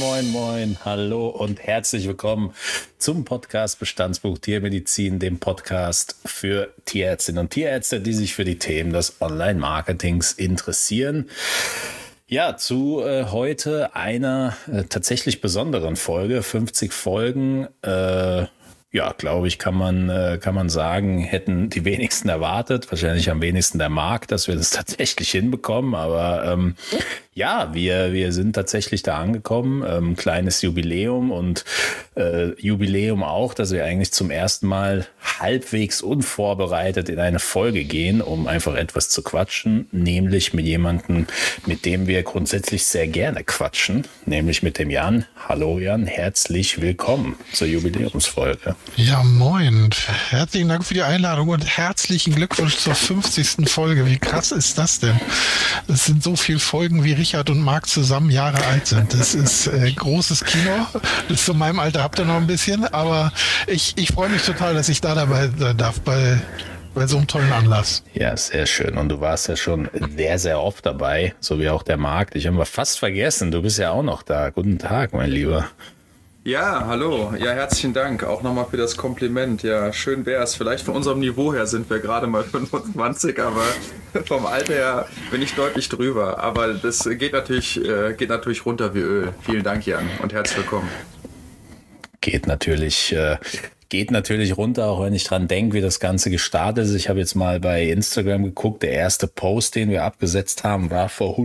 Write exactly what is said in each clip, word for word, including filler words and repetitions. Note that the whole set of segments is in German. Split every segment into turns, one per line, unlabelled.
moin, moin, hallo und herzlich willkommen zum Podcast Bestandsbuch Tiermedizin, dem Podcast für Tierärztinnen und Tierärzte, die sich für die Themen des Online-Marketings interessieren. Ja, zu äh, heute einer äh, tatsächlich besonderen Folge, fünfzig Folgen, äh, ja, glaube ich, kann man, äh, kann man sagen, hätten die wenigsten erwartet, wahrscheinlich am wenigsten der Markt, dass wir das tatsächlich hinbekommen, aber ähm, ja, wir, wir sind tatsächlich da angekommen, ähm, kleines Jubiläum und äh, Jubiläum auch, dass wir eigentlich zum ersten Mal halbwegs unvorbereitet in eine Folge gehen, um einfach etwas zu quatschen, nämlich mit jemandem, mit dem wir grundsätzlich sehr gerne quatschen, nämlich mit dem Jan. Hallo Jan, herzlich willkommen zur Jubiläumsfolge.
Ja, moin. Herzlichen Dank für die Einladung und herzlichen Glückwunsch zur fünfzigsten Folge. Wie krass ist das denn? Es sind so viele Folgen, wie Richard und Marc zusammen Jahre alt sind. Das ist äh, großes Kino. Das zu meinem Alter habt ihr noch ein bisschen, aber ich, ich freue mich total, dass ich da dabei sein darf bei, bei so einem tollen Anlass.
Ja, sehr schön. Und du warst ja schon sehr, sehr oft dabei, so wie auch der Marc. Ich habe mal fast vergessen, du bist ja auch noch da. Guten Tag, mein Lieber.
Ja, hallo. Ja, herzlichen Dank auch nochmal für das Kompliment. Ja, schön wär's. Vielleicht von unserem Niveau her sind wir gerade mal fünfundzwanzig, aber vom Alter her bin ich deutlich drüber. Aber das geht natürlich, äh, geht natürlich runter wie Öl. Vielen Dank, Jan, und herzlich willkommen.
Geht natürlich, äh, geht natürlich runter, auch wenn ich dran denke, wie das Ganze gestartet ist. Ich habe jetzt mal bei Instagram geguckt. Der erste Post, den wir abgesetzt haben, war vor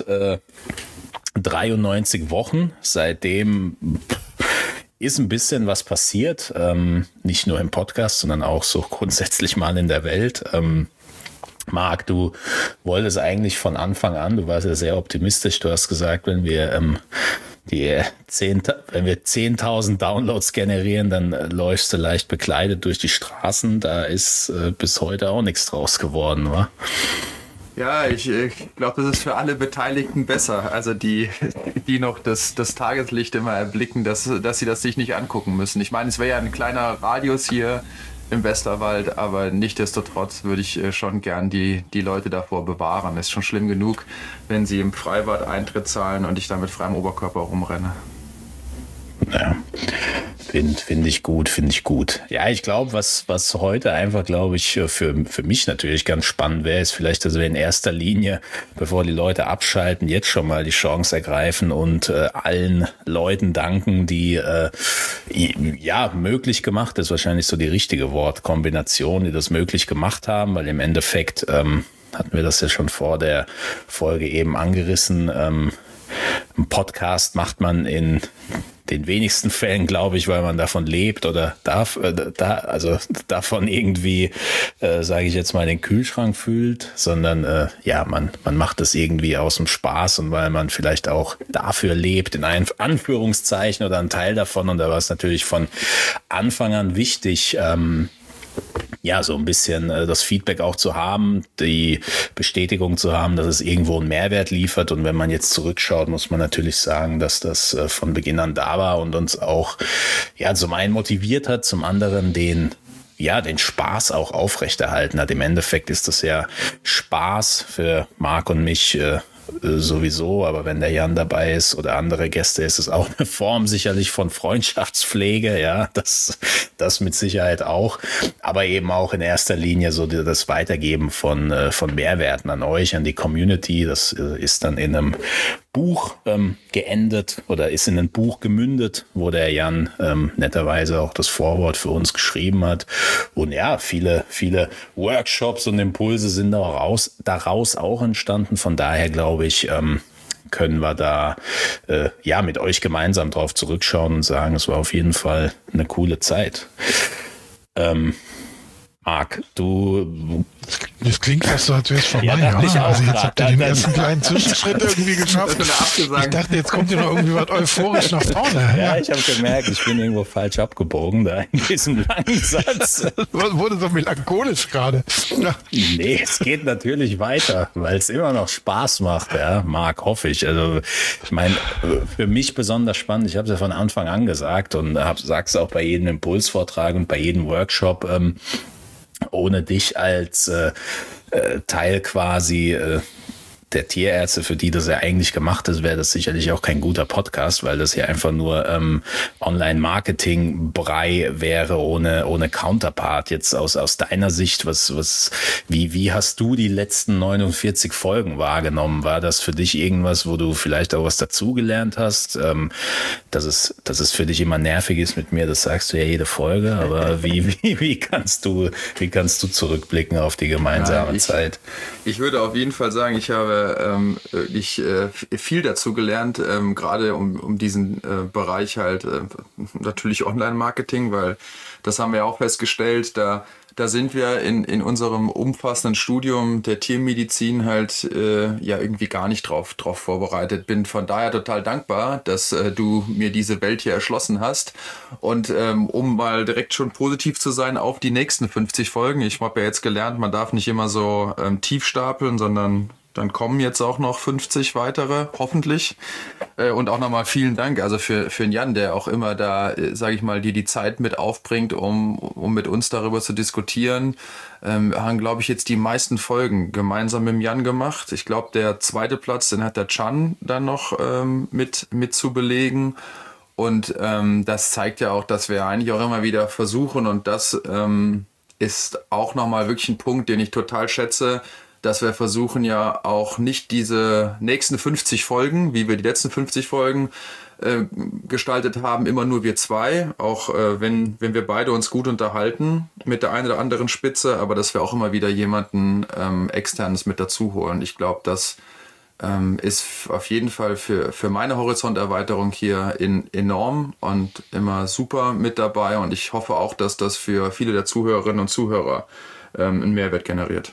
hundertdreiundneunzig Wochen. Seitdem ist ein bisschen was passiert, ähm, nicht nur im Podcast, sondern auch so grundsätzlich mal in der Welt. Ähm, Marc, du wolltest eigentlich von Anfang an, du warst ja sehr optimistisch, du hast gesagt, wenn wir ähm, die zehn, wenn wir zehntausend Downloads generieren, dann äh, läufst du leicht bekleidet durch die Straßen. Da ist äh, bis heute auch nichts draus geworden, wa?
Ja, ich, ich glaube, das ist für alle Beteiligten besser. Also die, die noch das, das Tageslicht immer erblicken, dass, dass sie das sich nicht angucken müssen. Ich meine, es wäre ja ein kleiner Radius hier im Westerwald, aber nichtsdestotrotz würde ich schon gern die, die Leute davor bewahren. Es ist schon schlimm genug, wenn sie im Freibad Eintritt zahlen und ich da mit freiem Oberkörper rumrenne.
Ja, finde find ich gut, finde ich gut. Ja, ich glaube, was, was heute einfach, glaube ich, für, für mich natürlich ganz spannend wäre, ist vielleicht, dass wir in erster Linie, bevor die Leute abschalten, jetzt schon mal die Chance ergreifen und äh, allen Leuten danken, die äh, ja möglich gemacht, ist wahrscheinlich so die richtige Wortkombination, die das möglich gemacht haben, weil im Endeffekt ähm, hatten wir das ja schon vor der Folge eben angerissen. Ähm, ein Podcast macht man in den wenigsten Fällen, glaube ich, weil man davon lebt oder darf, äh, da, also davon irgendwie, äh, sage ich jetzt mal, den Kühlschrank fühlt, sondern äh, ja, man, man macht es irgendwie aus dem Spaß und weil man vielleicht auch dafür lebt, in ein Anführungszeichen oder ein Teil davon. Und da war es natürlich von Anfang an wichtig, ähm, ja, so ein bisschen äh, das Feedback auch zu haben, die Bestätigung zu haben, dass es irgendwo einen Mehrwert liefert. Und wenn man jetzt zurückschaut, muss man natürlich sagen, dass das äh, von Beginn an da war und uns auch, ja, zum einen motiviert hat, zum anderen den, ja, den Spaß auch aufrechterhalten hat. Im Endeffekt ist das ja Spaß für Marc und mich, äh, sowieso, aber wenn der Jan dabei ist oder andere Gäste, ist es auch eine Form sicherlich von Freundschaftspflege, ja, das, das mit Sicherheit auch, aber eben auch in erster Linie so das Weitergeben von, von Mehrwerten an euch, an die Community. Das ist dann in einem Buch ähm, geendet oder ist in ein Buch gemündet, wo der Jan ähm, netterweise auch das Vorwort für uns geschrieben hat. Und ja, viele, viele Workshops und Impulse sind daraus, daraus auch entstanden. Von daher glaube ich, ähm, können wir da äh, ja mit euch gemeinsam drauf zurückschauen und sagen, es war auf jeden Fall eine coole Zeit. Ähm, Marc, du...
Das klingt fast so, als wäre es vorbei.
Ja, dachte ich auch
also jetzt
grad.
habt ihr den ersten kleinen Zwischenschritt irgendwie geschafft. Ich dachte, jetzt kommt ihr noch irgendwie was euphorisch nach vorne.
Ja, ich habe gemerkt, ich bin irgendwo falsch abgebogen da in diesem langen Satz.
Was wurde so melancholisch gerade? Ja.
Nee, es geht natürlich weiter, weil es immer noch Spaß macht, ja, Marc, hoffe ich. Also ich meine, für mich besonders spannend, ich habe es ja von Anfang an gesagt und sage es auch bei jedem Impulsvortrag und bei jedem Workshop, ähm, ohne dich als äh, äh, Teil quasi äh, der Tierärzte, für die das ja eigentlich gemacht ist, wäre das sicherlich auch kein guter Podcast, weil das ja einfach nur ähm, Online-Marketing-Brei wäre ohne ohne Counterpart. Jetzt aus aus deiner Sicht, was was wie wie hast du die letzten neunundvierzig Folgen wahrgenommen? War das für dich irgendwas, wo du vielleicht auch was dazugelernt hast? Ähm, dass es dass es für dich immer nervig ist mit mir, das sagst du ja jede Folge. Aber wie wie wie kannst du wie kannst du zurückblicken auf die gemeinsame
ja, ich,
Zeit?
Ich würde auf jeden Fall sagen, ich habe ähm, wirklich äh, viel dazu gelernt, ähm, gerade um, um diesen äh, Bereich halt äh, natürlich Online-Marketing, weil das haben wir auch festgestellt, da da sind wir in, in unserem umfassenden Studium der Tiermedizin halt äh, ja irgendwie gar nicht drauf, drauf vorbereitet. Bin von daher total dankbar, dass äh, du mir diese Welt hier erschlossen hast. Und ähm, um mal direkt schon positiv zu sein auf die nächsten fünfzig Folgen. Ich habe ja jetzt gelernt, man darf nicht immer so ähm, tief stapeln, sondern dann kommen jetzt auch noch fünfzig weitere, hoffentlich. Äh, und auch nochmal vielen Dank also für, für den Jan, der auch immer da, äh, sage ich mal, dir die Zeit mit aufbringt, um, um mit uns darüber zu diskutieren. Ähm, wir haben, glaube ich, jetzt die meisten Folgen gemeinsam mit dem Jan gemacht. Ich glaube, der zweite Platz, den hat der Can dann noch ähm, mit, mit zu belegen. Und ähm, das zeigt ja auch, dass wir eigentlich auch immer wieder versuchen, und das ähm, ist auch nochmal wirklich ein Punkt, den ich total schätze, dass wir versuchen ja auch nicht diese nächsten fünfzig Folgen, wie wir die letzten fünfzig Folgen äh, gestaltet haben, immer nur wir zwei, auch äh, wenn wenn wir beide uns gut unterhalten mit der einen oder anderen Spitze, aber dass wir auch immer wieder jemanden ähm, externes mit dazu holen. Ich glaube, das ähm, ist auf jeden Fall für für meine Horizonterweiterung hier in, enorm und immer super mit dabei, und ich hoffe auch, dass das für viele der Zuhörerinnen und Zuhörer ähm, einen Mehrwert generiert.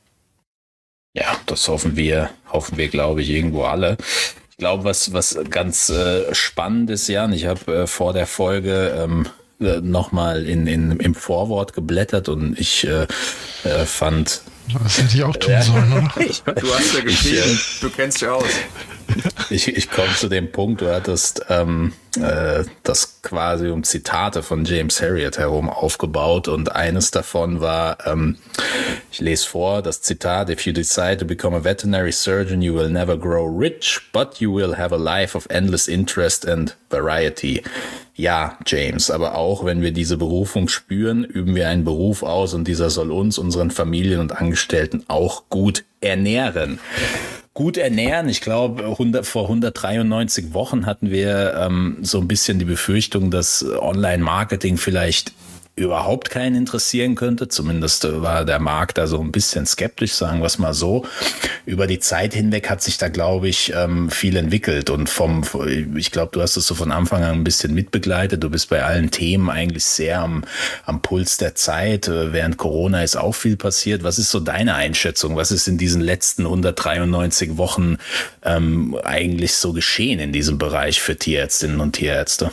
Ja, das hoffen wir, hoffen wir, glaube ich, irgendwo alle. Ich glaube, was was ganz äh, spannend ist, Jan, ich habe äh, vor der Folge ähm, äh, nochmal in, in, im Vorwort geblättert, und ich äh, äh, fand...
Das hätte ich auch tun
ja.
sollen, oder?
Du hast ja geschrieben, ich, du kennst dich aus.
Ich, ich komme zu dem Punkt, du hattest ähm, äh, das quasi um Zitate von James Herriot herum aufgebaut, und eines davon war, ähm, ich lese vor, das Zitat: "If you decide to become a veterinary surgeon, you will never grow rich, but you will have a life of endless interest and variety." Ja, James, aber auch wenn wir diese Berufung spüren, üben wir einen Beruf aus, und dieser soll uns, unseren Familien und Angestellten auch gut ernähren. Gut ernähren, ich glaube, vor hundertdreiundneunzig Wochen hatten wir ähm, so ein bisschen die Befürchtung, dass Online-Marketing vielleicht überhaupt keinen interessieren könnte. Zumindest war der Markt da so ein bisschen skeptisch, sagen wir es mal so. Über die Zeit hinweg hat sich da, glaube ich, viel entwickelt, und vom, ich glaube, du hast es so von Anfang an ein bisschen mitbegleitet. Du bist bei allen Themen eigentlich sehr am, am Puls der Zeit. Während Corona ist auch viel passiert. Was ist so deine Einschätzung? Was ist in diesen letzten hundertdreiundneunzig Wochen ähm, eigentlich so geschehen in diesem Bereich für Tierärztinnen und Tierärzte?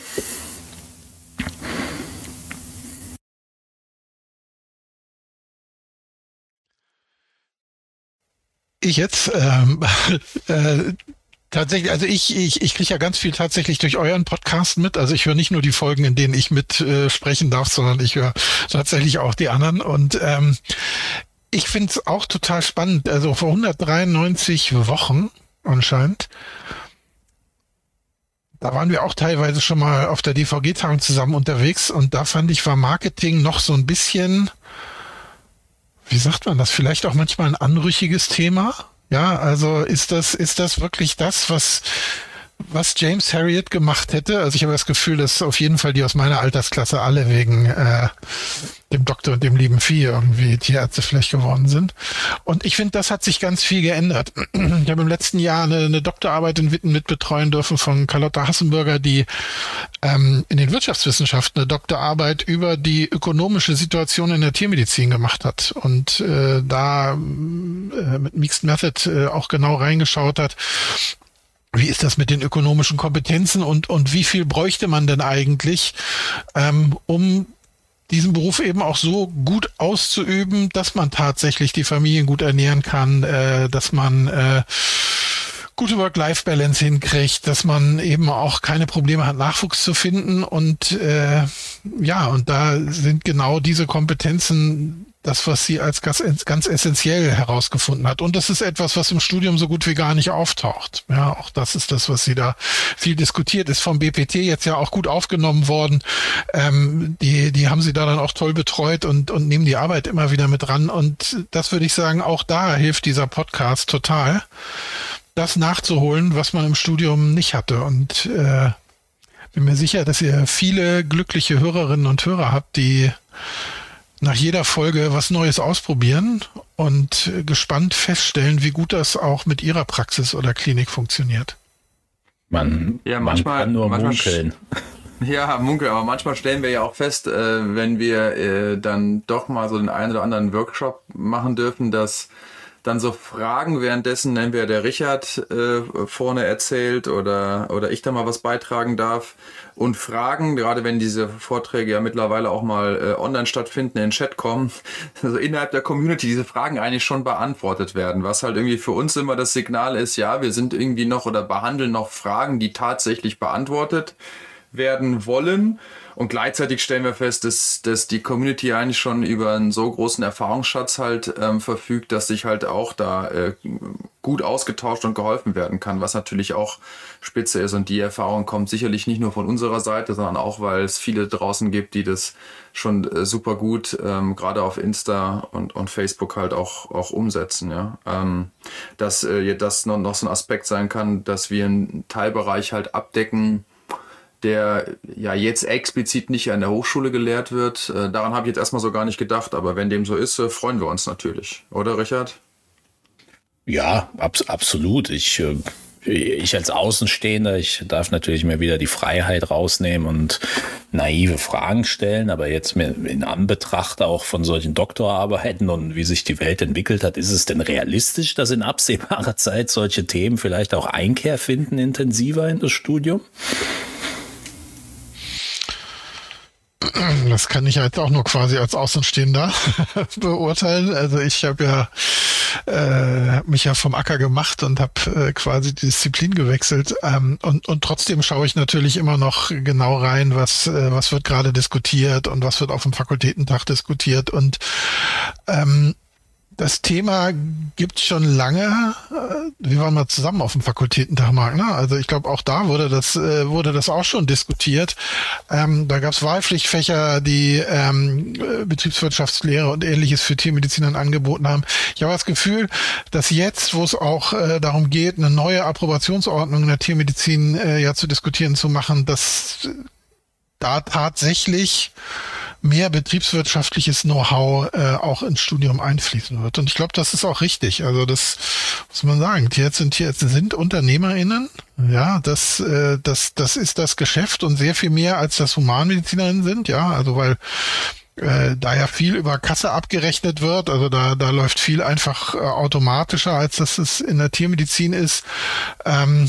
Ich jetzt ähm, äh, tatsächlich, also ich ich ich kriege ja ganz viel tatsächlich durch euren Podcast mit. Also ich höre nicht nur die Folgen, in denen ich mit äh, sprechen darf, sondern ich höre tatsächlich auch die anderen. Und ähm, ich finde es auch total spannend. Also vor hundertdreiundneunzig Wochen anscheinend, da waren wir auch teilweise schon mal auf der D V G-Tagung zusammen unterwegs, und da fand ich, war Marketing noch so ein bisschen, wie sagt man das, vielleicht auch manchmal ein anrüchiges Thema. Ja, also ist das, ist das wirklich das, was, was James Herriot gemacht hätte? Also ich habe das Gefühl, dass auf jeden Fall die aus meiner Altersklasse alle wegen äh, dem Doktor und dem lieben Vieh irgendwie Tierärzte vielleicht geworden sind. Und ich finde, das hat sich ganz viel geändert. Ich habe im letzten Jahr eine, eine Doktorarbeit in Witten mitbetreuen dürfen von Carlotta Hassenberger, die ähm, in den Wirtschaftswissenschaften eine Doktorarbeit über die ökonomische Situation in der Tiermedizin gemacht hat, und äh, da äh, mit Mixed Method äh, auch genau reingeschaut hat, wie ist das mit den ökonomischen Kompetenzen, und und wie viel bräuchte man denn eigentlich, ähm, um diesen Beruf eben auch so gut auszuüben, dass man tatsächlich die Familien gut ernähren kann, äh, dass man äh, gute Work-Life-Balance hinkriegt, dass man eben auch keine Probleme hat, Nachwuchs zu finden. Und äh, ja, und da sind genau diese Kompetenzen das, was sie als ganz, ganz essentiell herausgefunden hat. Und das ist etwas, was im Studium so gut wie gar nicht auftaucht. Ja, auch das ist das, was sie da viel diskutiert, ist vom B P T jetzt ja auch gut aufgenommen worden. Ähm, die, die haben sie da dann auch toll betreut und, und nehmen die Arbeit immer wieder mit ran. Und das würde ich sagen, auch da hilft dieser Podcast total, das nachzuholen, was man im Studium nicht hatte. Und äh, bin mir sicher, dass ihr viele glückliche Hörerinnen und Hörer habt, die nach jeder Folge was Neues ausprobieren und gespannt feststellen, wie gut das auch mit ihrer Praxis oder Klinik funktioniert.
Man,
ja, manchmal,
man kann nur
manchmal
munkeln.
Ja, munkeln, aber manchmal stellen wir ja auch fest, äh, wenn wir äh, dann doch mal so den einen oder anderen Workshop machen dürfen, dass dann so Fragen währenddessen, entweder der Richard äh, vorne erzählt oder oder ich da mal was beitragen darf. Und Fragen, gerade wenn diese Vorträge ja mittlerweile auch mal äh, online stattfinden, in den Chat kommen, also innerhalb der Community diese Fragen eigentlich schon beantwortet werden, was halt irgendwie für uns immer das Signal ist, ja, wir sind irgendwie noch oder behandeln noch Fragen, die tatsächlich beantwortet werden wollen. Und gleichzeitig stellen wir fest, dass, dass die Community eigentlich schon über einen so großen Erfahrungsschatz halt ähm, verfügt, dass sich halt auch da äh, gut ausgetauscht und geholfen werden kann, was natürlich auch spitze ist. Und die Erfahrung kommt sicherlich nicht nur von unserer Seite, sondern auch, weil es viele draußen gibt, die das schon äh, super gut, ähm, gerade auf Insta und, und Facebook halt auch, auch umsetzen. Ja? Ähm, dass äh, das noch, noch so ein Aspekt sein kann, dass wir einen Teilbereich halt abdecken, der ja jetzt explizit nicht an der Hochschule gelehrt wird. Äh, daran habe ich jetzt erstmal so gar nicht gedacht, aber wenn dem so ist, äh, freuen wir uns natürlich. Oder, Richard?
Ja, abs- absolut. Ich, äh, ich als Außenstehender, ich darf natürlich mir wieder die Freiheit rausnehmen und naive Fragen stellen, aber jetzt in Anbetracht auch von solchen Doktorarbeiten und wie sich die Welt entwickelt hat, ist es denn realistisch, dass in absehbarer Zeit solche Themen vielleicht auch Einkehr finden, intensiver in das Studium?
Das kann ich halt auch nur quasi als Außenstehender beurteilen. Also ich habe ja äh, hab mich ja vom Acker gemacht und habe äh, quasi die Disziplin gewechselt. Ähm, und, und trotzdem schaue ich natürlich immer noch genau rein, was, äh, was wird gerade diskutiert und was wird auf dem Fakultätentag diskutiert. Und ähm, das Thema gibt schon lange. Wir waren mal zusammen auf dem Fakultätentag, Marc, ne? Also ich glaube, auch da wurde das äh, wurde das auch schon diskutiert. Ähm, da gab es Wahlpflichtfächer, die ähm, Betriebswirtschaftslehre und Ähnliches für Tiermedizinern angeboten haben. Ich habe das Gefühl, dass jetzt, wo es auch äh, darum geht, eine neue Approbationsordnung in der Tiermedizin äh, ja zu diskutieren zu machen, dass da tatsächlich mehr betriebswirtschaftliches Know-how äh, auch ins Studium einfließen wird. Und ich glaube, das ist auch richtig. Also das muss man sagen. Tierärzte und Tierärzte sind UnternehmerInnen. Ja, das, äh, das, das ist das Geschäft und sehr viel mehr, als das HumanmedizinerInnen sind. Ja, also weil äh, da ja viel über Kasse abgerechnet wird. Also da, da läuft viel einfach äh, automatischer, als dass es in der Tiermedizin ist. Ähm,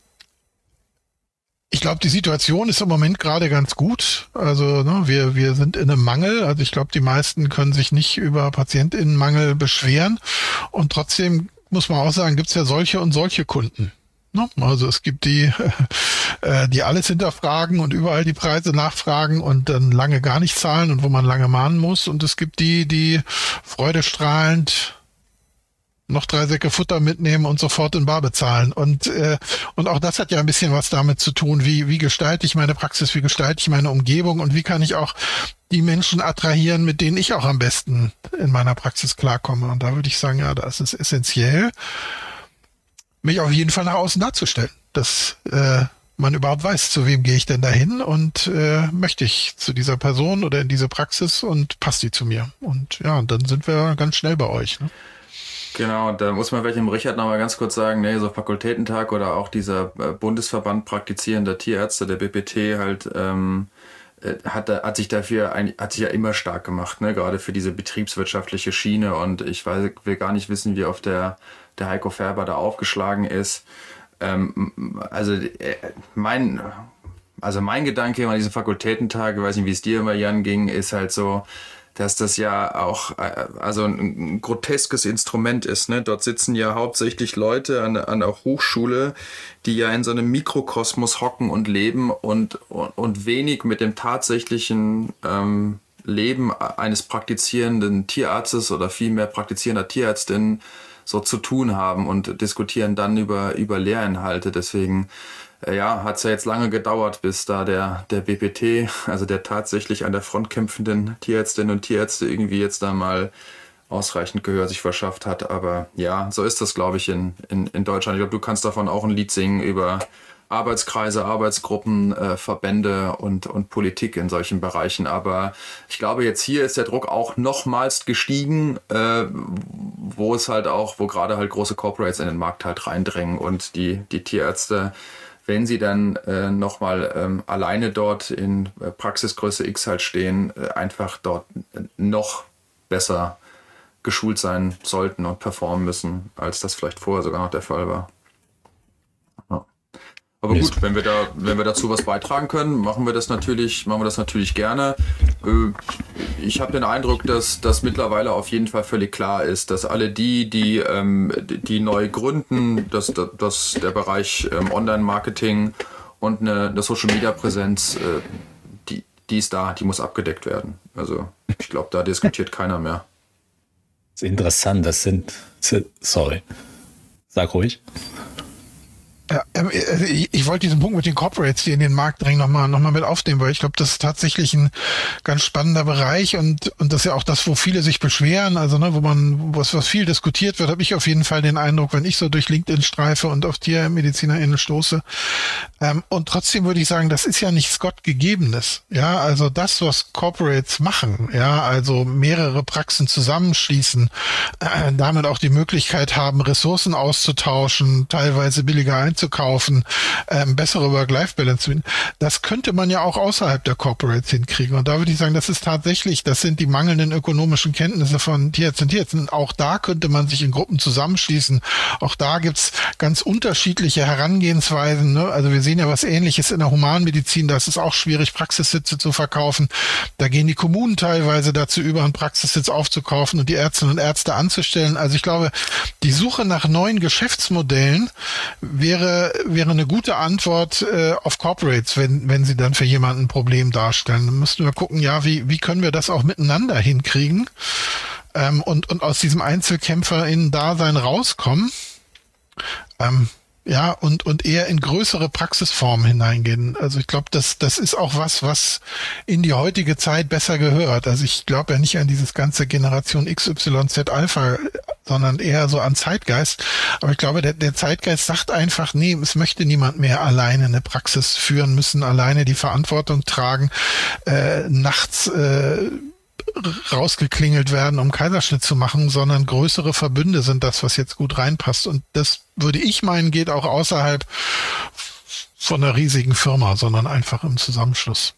Ich glaube, die Situation ist im Moment gerade ganz gut. Also ne, wir wir sind in einem Mangel. Also ich glaube, die meisten können sich nicht über PatientInnenmangel beschweren. Und trotzdem muss man auch sagen, gibt es ja solche und solche Kunden. Ne? Also es gibt die, äh, die alles hinterfragen und überall die Preise nachfragen und dann lange gar nicht zahlen und wo man lange mahnen muss. Und es gibt die, die freudestrahlend noch drei Säcke Futter mitnehmen und sofort in bar bezahlen. Und äh, und auch das hat ja ein bisschen was damit zu tun, wie wie gestalte ich meine Praxis, wie gestalte ich meine Umgebung und wie kann ich auch die Menschen attrahieren, mit denen ich auch am besten in meiner Praxis klarkomme. Und da würde ich sagen, ja, das ist essentiell, mich auf jeden Fall nach außen darzustellen, dass äh, man überhaupt weiß, zu wem gehe ich denn dahin und äh, möchte ich zu dieser Person oder in diese Praxis und passt die zu mir. Und ja, und dann sind wir ganz schnell bei euch, ne?
Genau, da muss man vielleicht dem Richard noch mal ganz kurz sagen, ne, so Fakultätentag oder auch dieser Bundesverband praktizierender Tierärzte, der B P T halt, ähm, hat, hat sich dafür, hat sich ja immer stark gemacht, ne, gerade für diese betriebswirtschaftliche Schiene und ich weiß, will gar nicht wissen, wie oft der, der Heiko Färber da aufgeschlagen ist. Ähm, also mein, also mein Gedanke an diesen Fakultätentag, ich weiß nicht, wie es dir immer, Jan, ging, ist halt so, dass das ja auch also ein groteskes Instrument ist. Ne? Dort sitzen ja hauptsächlich Leute an, an der Hochschule, die ja in so einem Mikrokosmos hocken und leben und, und, und wenig mit dem tatsächlichen ähm, Leben eines praktizierenden Tierarztes oder vielmehr praktizierender Tierärztin so zu tun haben und diskutieren dann über, über Lehrinhalte. Deswegen ja, hat es ja jetzt lange gedauert, bis da der, der B P T, also der tatsächlich an der Front kämpfenden Tierärztinnen und Tierärzte, irgendwie jetzt da mal ausreichend Gehör sich verschafft hat. Aber ja, so ist das, glaube ich, in, in, in Deutschland. Ich glaube, du kannst davon auch ein Lied singen über Arbeitskreise, Arbeitsgruppen, äh, Verbände und, und Politik in solchen Bereichen. Aber ich glaube, jetzt hier ist der Druck auch nochmals gestiegen, äh, wo es halt auch, wo gerade halt große Corporates in den Markt halt reindrängen und die, die Tierärzte, wenn sie dann äh, nochmal ähm, alleine dort in äh, Praxisgröße X halt stehen, äh, einfach dort noch besser geschult sein sollten und performen müssen, als das vielleicht vorher sogar noch der Fall war. Ja. Aber gut, wenn wir da, wenn wir dazu was beitragen können, machen wir das natürlich, machen wir das natürlich gerne. Ich habe den Eindruck, dass das mittlerweile auf jeden Fall völlig klar ist, dass alle die, die, ähm, die neu gründen, dass, dass der Bereich ähm, Online-Marketing und eine, eine Social-Media-Präsenz, äh, die, die ist da, die muss abgedeckt werden. Also ich glaube, da diskutiert keiner mehr.
Das ist interessant, das sind, sorry, sag ruhig.
Ja, ich, ich wollte diesen Punkt mit den Corporates, die in den Markt drängen, nochmal noch mal mit aufnehmen, weil ich glaube, das ist tatsächlich ein ganz spannender Bereich und und das ist ja auch das, wo viele sich beschweren, also ne, wo man was was viel diskutiert wird, habe ich auf jeden Fall den Eindruck, wenn ich so durch LinkedIn streife und auf TiermedizinerInnen stoße. Ähm, und trotzdem würde ich sagen, das ist ja nichts Gottgegebenes. Ja, also das, was Corporates machen, ja, also mehrere Praxen zusammenschließen, äh, damit auch die Möglichkeit haben, Ressourcen auszutauschen, teilweise billiger einzukaufen, zu kaufen, ähm, bessere Work-Life-Balance zu finden. Das könnte man ja auch außerhalb der Corporates hinkriegen. Und da würde ich sagen, das ist tatsächlich, das sind die mangelnden ökonomischen Kenntnisse von Tierärzten und Tierärzten. Auch da könnte man sich in Gruppen zusammenschließen. Auch da gibt's ganz unterschiedliche Herangehensweisen. Ne? Also wir sehen ja was Ähnliches in der Humanmedizin. Da ist es auch schwierig, Praxissitze zu verkaufen. Da gehen die Kommunen teilweise dazu über, einen Praxissitz aufzukaufen und die Ärztinnen und Ärzte anzustellen. Also ich glaube, die Suche nach neuen Geschäftsmodellen wäre wäre eine gute Antwort äh, auf Corporates, wenn wenn sie dann für jemanden ein Problem darstellen. Dann müssten wir gucken, ja, wie wie können wir das auch miteinander hinkriegen ähm, und und aus diesem EinzelkämpferInnen-Dasein rauskommen. Ähm, ja, und und eher in größere Praxisformen hineingehen. Also ich glaube, das das ist auch was, was in die heutige Zeit besser gehört. Also ich glaube ja nicht an dieses ganze Generation X Y Z Alpha, sondern eher so an Zeitgeist. Aber ich glaube, der, der Zeitgeist sagt einfach, nee, es möchte niemand mehr alleine eine Praxis führen müssen, alleine die Verantwortung tragen, äh, nachts äh, rausgeklingelt werden, um Kaiserschnitt zu machen, sondern größere Verbünde sind das, was jetzt gut reinpasst. Und das würde ich meinen, geht auch außerhalb von einer riesigen Firma, sondern einfach im Zusammenschluss.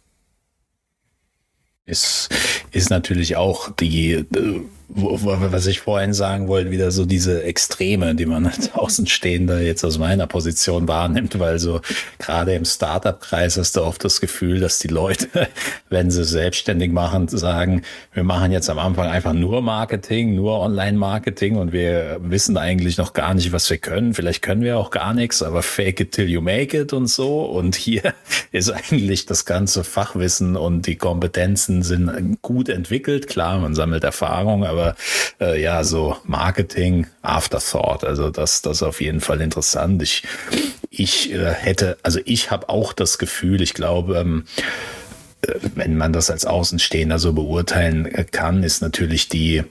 Ist, ist natürlich auch die, was ich vorhin sagen wollte, wieder so diese Extreme, die man als Außenstehender jetzt aus meiner Position wahrnimmt, weil so gerade im Startup-Kreis hast du oft das Gefühl, dass die Leute, wenn sie selbstständig machen, sagen, wir machen jetzt am Anfang einfach nur Marketing, nur Online-Marketing und wir wissen eigentlich noch gar nicht, was wir können. Vielleicht können wir auch gar nichts, aber fake it till you make it und so. Und hier ist eigentlich das ganze Fachwissen und die Kompetenzen sind gut entwickelt. Klar, man sammelt Erfahrung, aber äh, ja, so Marketing, Afterthought, also das, das ist auf jeden Fall interessant. Ich, ich äh, hätte, also ich habe auch das Gefühl, ich glaube, ähm, wenn man das als Außenstehender so beurteilen kann, ist natürlich die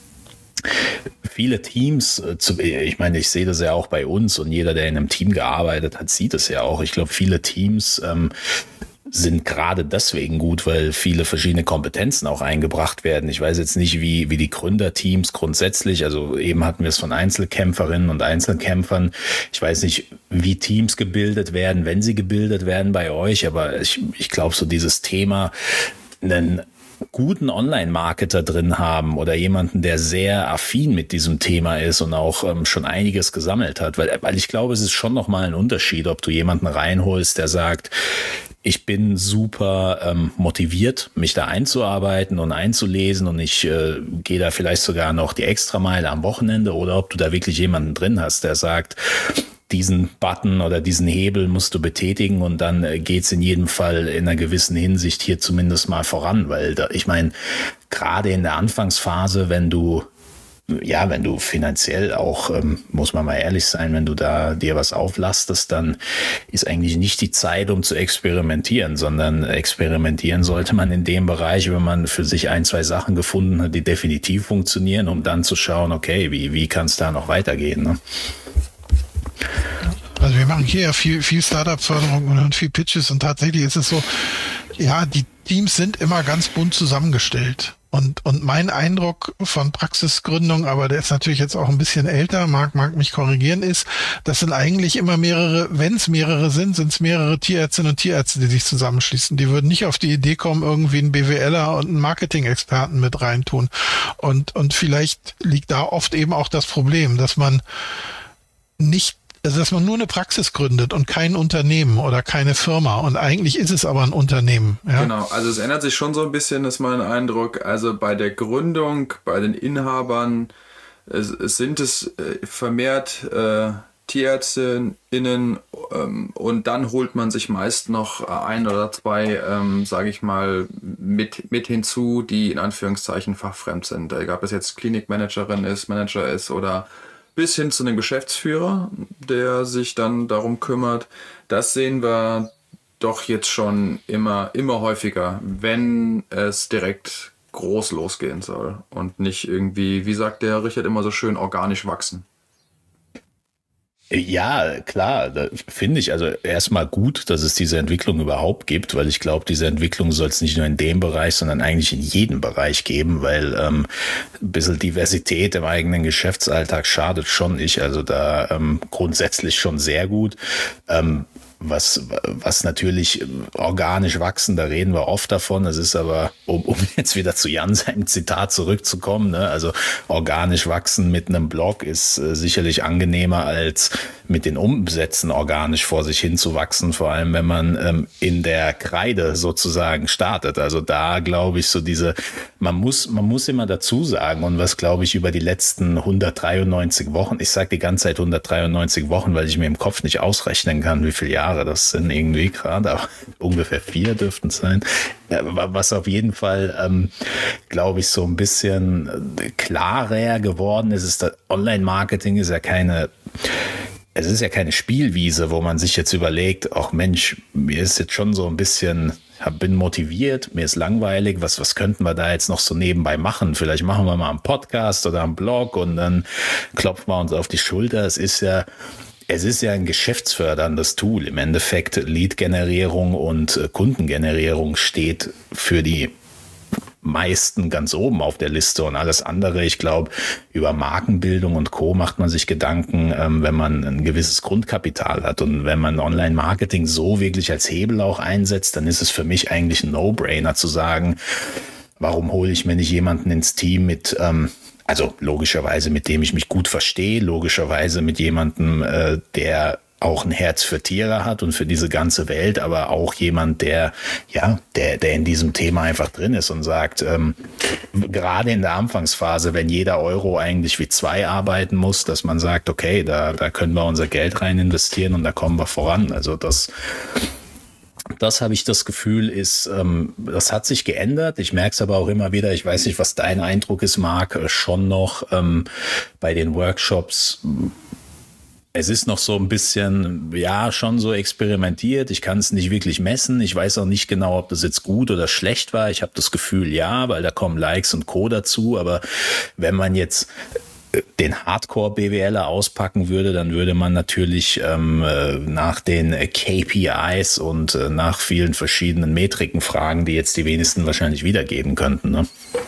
viele Teams, ich meine, ich sehe das ja auch bei uns und jeder, der in einem Team gearbeitet hat, sieht es ja auch. Ich glaube, viele Teams ähm, sind gerade deswegen gut, weil viele verschiedene Kompetenzen auch eingebracht werden. Ich weiß jetzt nicht, wie wie die Gründerteams grundsätzlich, also eben hatten wir es von Einzelkämpferinnen und Einzelkämpfern. Ich weiß nicht, wie Teams gebildet werden, wenn sie gebildet werden bei euch, aber ich, ich glaube, so dieses Thema, einen guten Online-Marketer drin haben oder jemanden, der sehr affin mit diesem Thema ist und auch ähm, schon einiges gesammelt hat, weil, weil ich glaube, es ist schon nochmal ein Unterschied, ob du jemanden reinholst, der sagt, ich bin super ähm, motiviert, mich da einzuarbeiten und einzulesen und ich äh, gehe da vielleicht sogar noch die Extrameile am Wochenende, oder ob du da wirklich jemanden drin hast, der sagt, diesen Button oder diesen Hebel musst du betätigen und dann äh, geht's in jedem Fall in einer gewissen Hinsicht hier zumindest mal voran, weil da, ich meine, gerade in der Anfangsphase, wenn du Ja, wenn du finanziell auch, ähm, muss man mal ehrlich sein, wenn du da dir was auflastest, dann ist eigentlich nicht die Zeit, um zu experimentieren, sondern experimentieren sollte man in dem Bereich, wenn man für sich ein, zwei Sachen gefunden hat, die definitiv funktionieren, um dann zu schauen, okay, wie, wie kann es da noch weitergehen, ne?
Also wir machen hier ja viel, viel Startup-Förderung und viel Pitches und tatsächlich ist es so, ja, die Teams sind immer ganz bunt zusammengestellt. Und, und mein Eindruck von Praxisgründung, aber der ist natürlich jetzt auch ein bisschen älter, mag, mag mich korrigieren, ist, das sind eigentlich immer mehrere, wenn es mehrere sind, sind es mehrere Tierärztinnen und Tierärzte, die sich zusammenschließen. Die würden nicht auf die Idee kommen, irgendwie einen BWLer und einen Marketing-Experten mit reintun. Und, und vielleicht liegt da oft eben auch das Problem, dass man nicht Also, dass man nur eine Praxis gründet und kein Unternehmen oder keine Firma. Und eigentlich ist es aber ein Unternehmen. Ja?
Genau, also es ändert sich schon so ein bisschen, ist mein Eindruck. Also bei der Gründung, bei den Inhabern, es, es sind es vermehrt äh, TierärztInnen ähm, und dann holt man sich meist noch ein oder zwei, ähm, sage ich mal, mit, mit hinzu, die in Anführungszeichen fachfremd sind. Egal, ob es jetzt Klinikmanagerin ist, Manager ist oder bis hin zu einem Geschäftsführer, der sich dann darum kümmert. Das sehen wir doch jetzt schon immer, immer häufiger, wenn es direkt groß losgehen soll und nicht irgendwie, wie sagt der Richard immer so schön, organisch wachsen.
Ja, klar, finde ich also erstmal gut, dass es diese Entwicklung überhaupt gibt, weil ich glaube, diese Entwicklung soll es nicht nur in dem Bereich, sondern eigentlich in jedem Bereich geben, weil ähm, ein bisschen Diversität im eigenen Geschäftsalltag schadet schon nicht, also da ähm, grundsätzlich schon sehr gut. Ähm, Was, was natürlich organisch wachsen, da reden wir oft davon. Es ist aber, um, um jetzt wieder zu Jan seinem Zitat zurückzukommen, ne, also organisch wachsen mit einem Blog ist äh, sicherlich angenehmer als mit den Umsätzen organisch vor sich hin zu wachsen, vor allem wenn man ähm, in der Kreide sozusagen startet. Also da glaube ich so diese, man muss, man muss immer dazu sagen und was glaube ich über die letzten hundertdreiundneunzig Wochen, ich sage die ganze Zeit hundertdreiundneunzig Wochen, weil ich mir im Kopf nicht ausrechnen kann, wie viele Jahre das sind irgendwie gerade, aber ungefähr vier dürften es sein. Was auf jeden Fall, ähm, glaube ich, so ein bisschen klarer geworden ist, ist, das Online-Marketing ist ja keine, es ist ja keine Spielwiese, wo man sich jetzt überlegt, ach Mensch, mir ist jetzt schon so ein bisschen, ich bin motiviert, mir ist langweilig, was, was könnten wir da jetzt noch so nebenbei machen? Vielleicht machen wir mal einen Podcast oder einen Blog und dann klopfen wir uns auf die Schulter. Es ist ja Es ist ja ein geschäftsförderndes Tool. Im Endeffekt Lead-Generierung und Kundengenerierung steht für die meisten ganz oben auf der Liste und alles andere. Ich glaube, über Markenbildung und Co. macht man sich Gedanken, wenn man ein gewisses Grundkapital hat. Und wenn man Online-Marketing so wirklich als Hebel auch einsetzt, dann ist es für mich eigentlich ein No-Brainer zu sagen, warum hole ich mir nicht jemanden ins Team mit, ähm, also logischerweise, mit dem ich mich gut verstehe, logischerweise mit jemandem, äh, der auch ein Herz für Tiere hat und für diese ganze Welt, aber auch jemand, der, ja, der, der in diesem Thema einfach drin ist und sagt, ähm, gerade in der Anfangsphase, wenn jeder Euro eigentlich wie zwei arbeiten muss, dass man sagt, okay, da, da können wir unser Geld rein investieren und da kommen wir voran. Also das, Das habe ich das Gefühl, ist, ähm, das hat sich geändert. Ich merke es aber auch immer wieder, ich weiß nicht, was dein Eindruck ist, Marc, schon noch ähm, bei den Workshops. Es ist noch so ein bisschen, ja, schon so experimentiert. Ich kann es nicht wirklich messen. Ich weiß auch nicht genau, ob das jetzt gut oder schlecht war. Ich habe das Gefühl, ja, weil da kommen Likes und Co. dazu. Aber wenn man jetzt den Hardcore-BWLer auspacken würde, dann würde man natürlich ähm, nach den K P Is und äh, nach vielen verschiedenen Metriken fragen, die jetzt die wenigsten wahrscheinlich wiedergeben könnten, ne?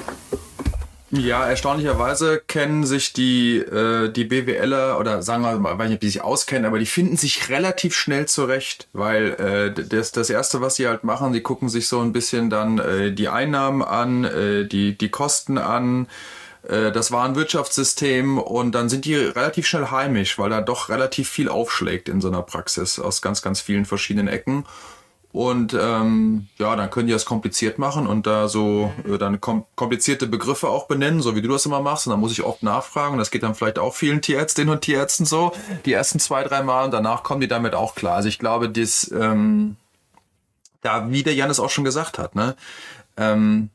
Ja, erstaunlicherweise kennen sich die äh, die BWLer oder sagen wir mal, ich weiß nicht, ob die sich auskennen, aber die finden sich relativ schnell zurecht, weil äh, das das erste, was sie halt machen, sie gucken sich so ein bisschen dann äh, die Einnahmen an, äh, die die Kosten an, äh, das Warenwirtschaftssystem und dann sind die relativ schnell heimisch, weil da doch relativ viel aufschlägt in so einer Praxis aus ganz ganz vielen verschiedenen Ecken. Und ähm, ja, dann können die das kompliziert machen und da so äh, dann kom- komplizierte Begriffe auch benennen, so wie du das immer machst. Und dann muss ich oft nachfragen. Und das geht dann vielleicht auch vielen Tierärztinnen und Tierärzten so, die ersten zwei, drei Mal. Und danach kommen die damit auch klar. Also ich glaube, das, ähm, da, wie der Jannis auch schon gesagt hat, ne, ähm,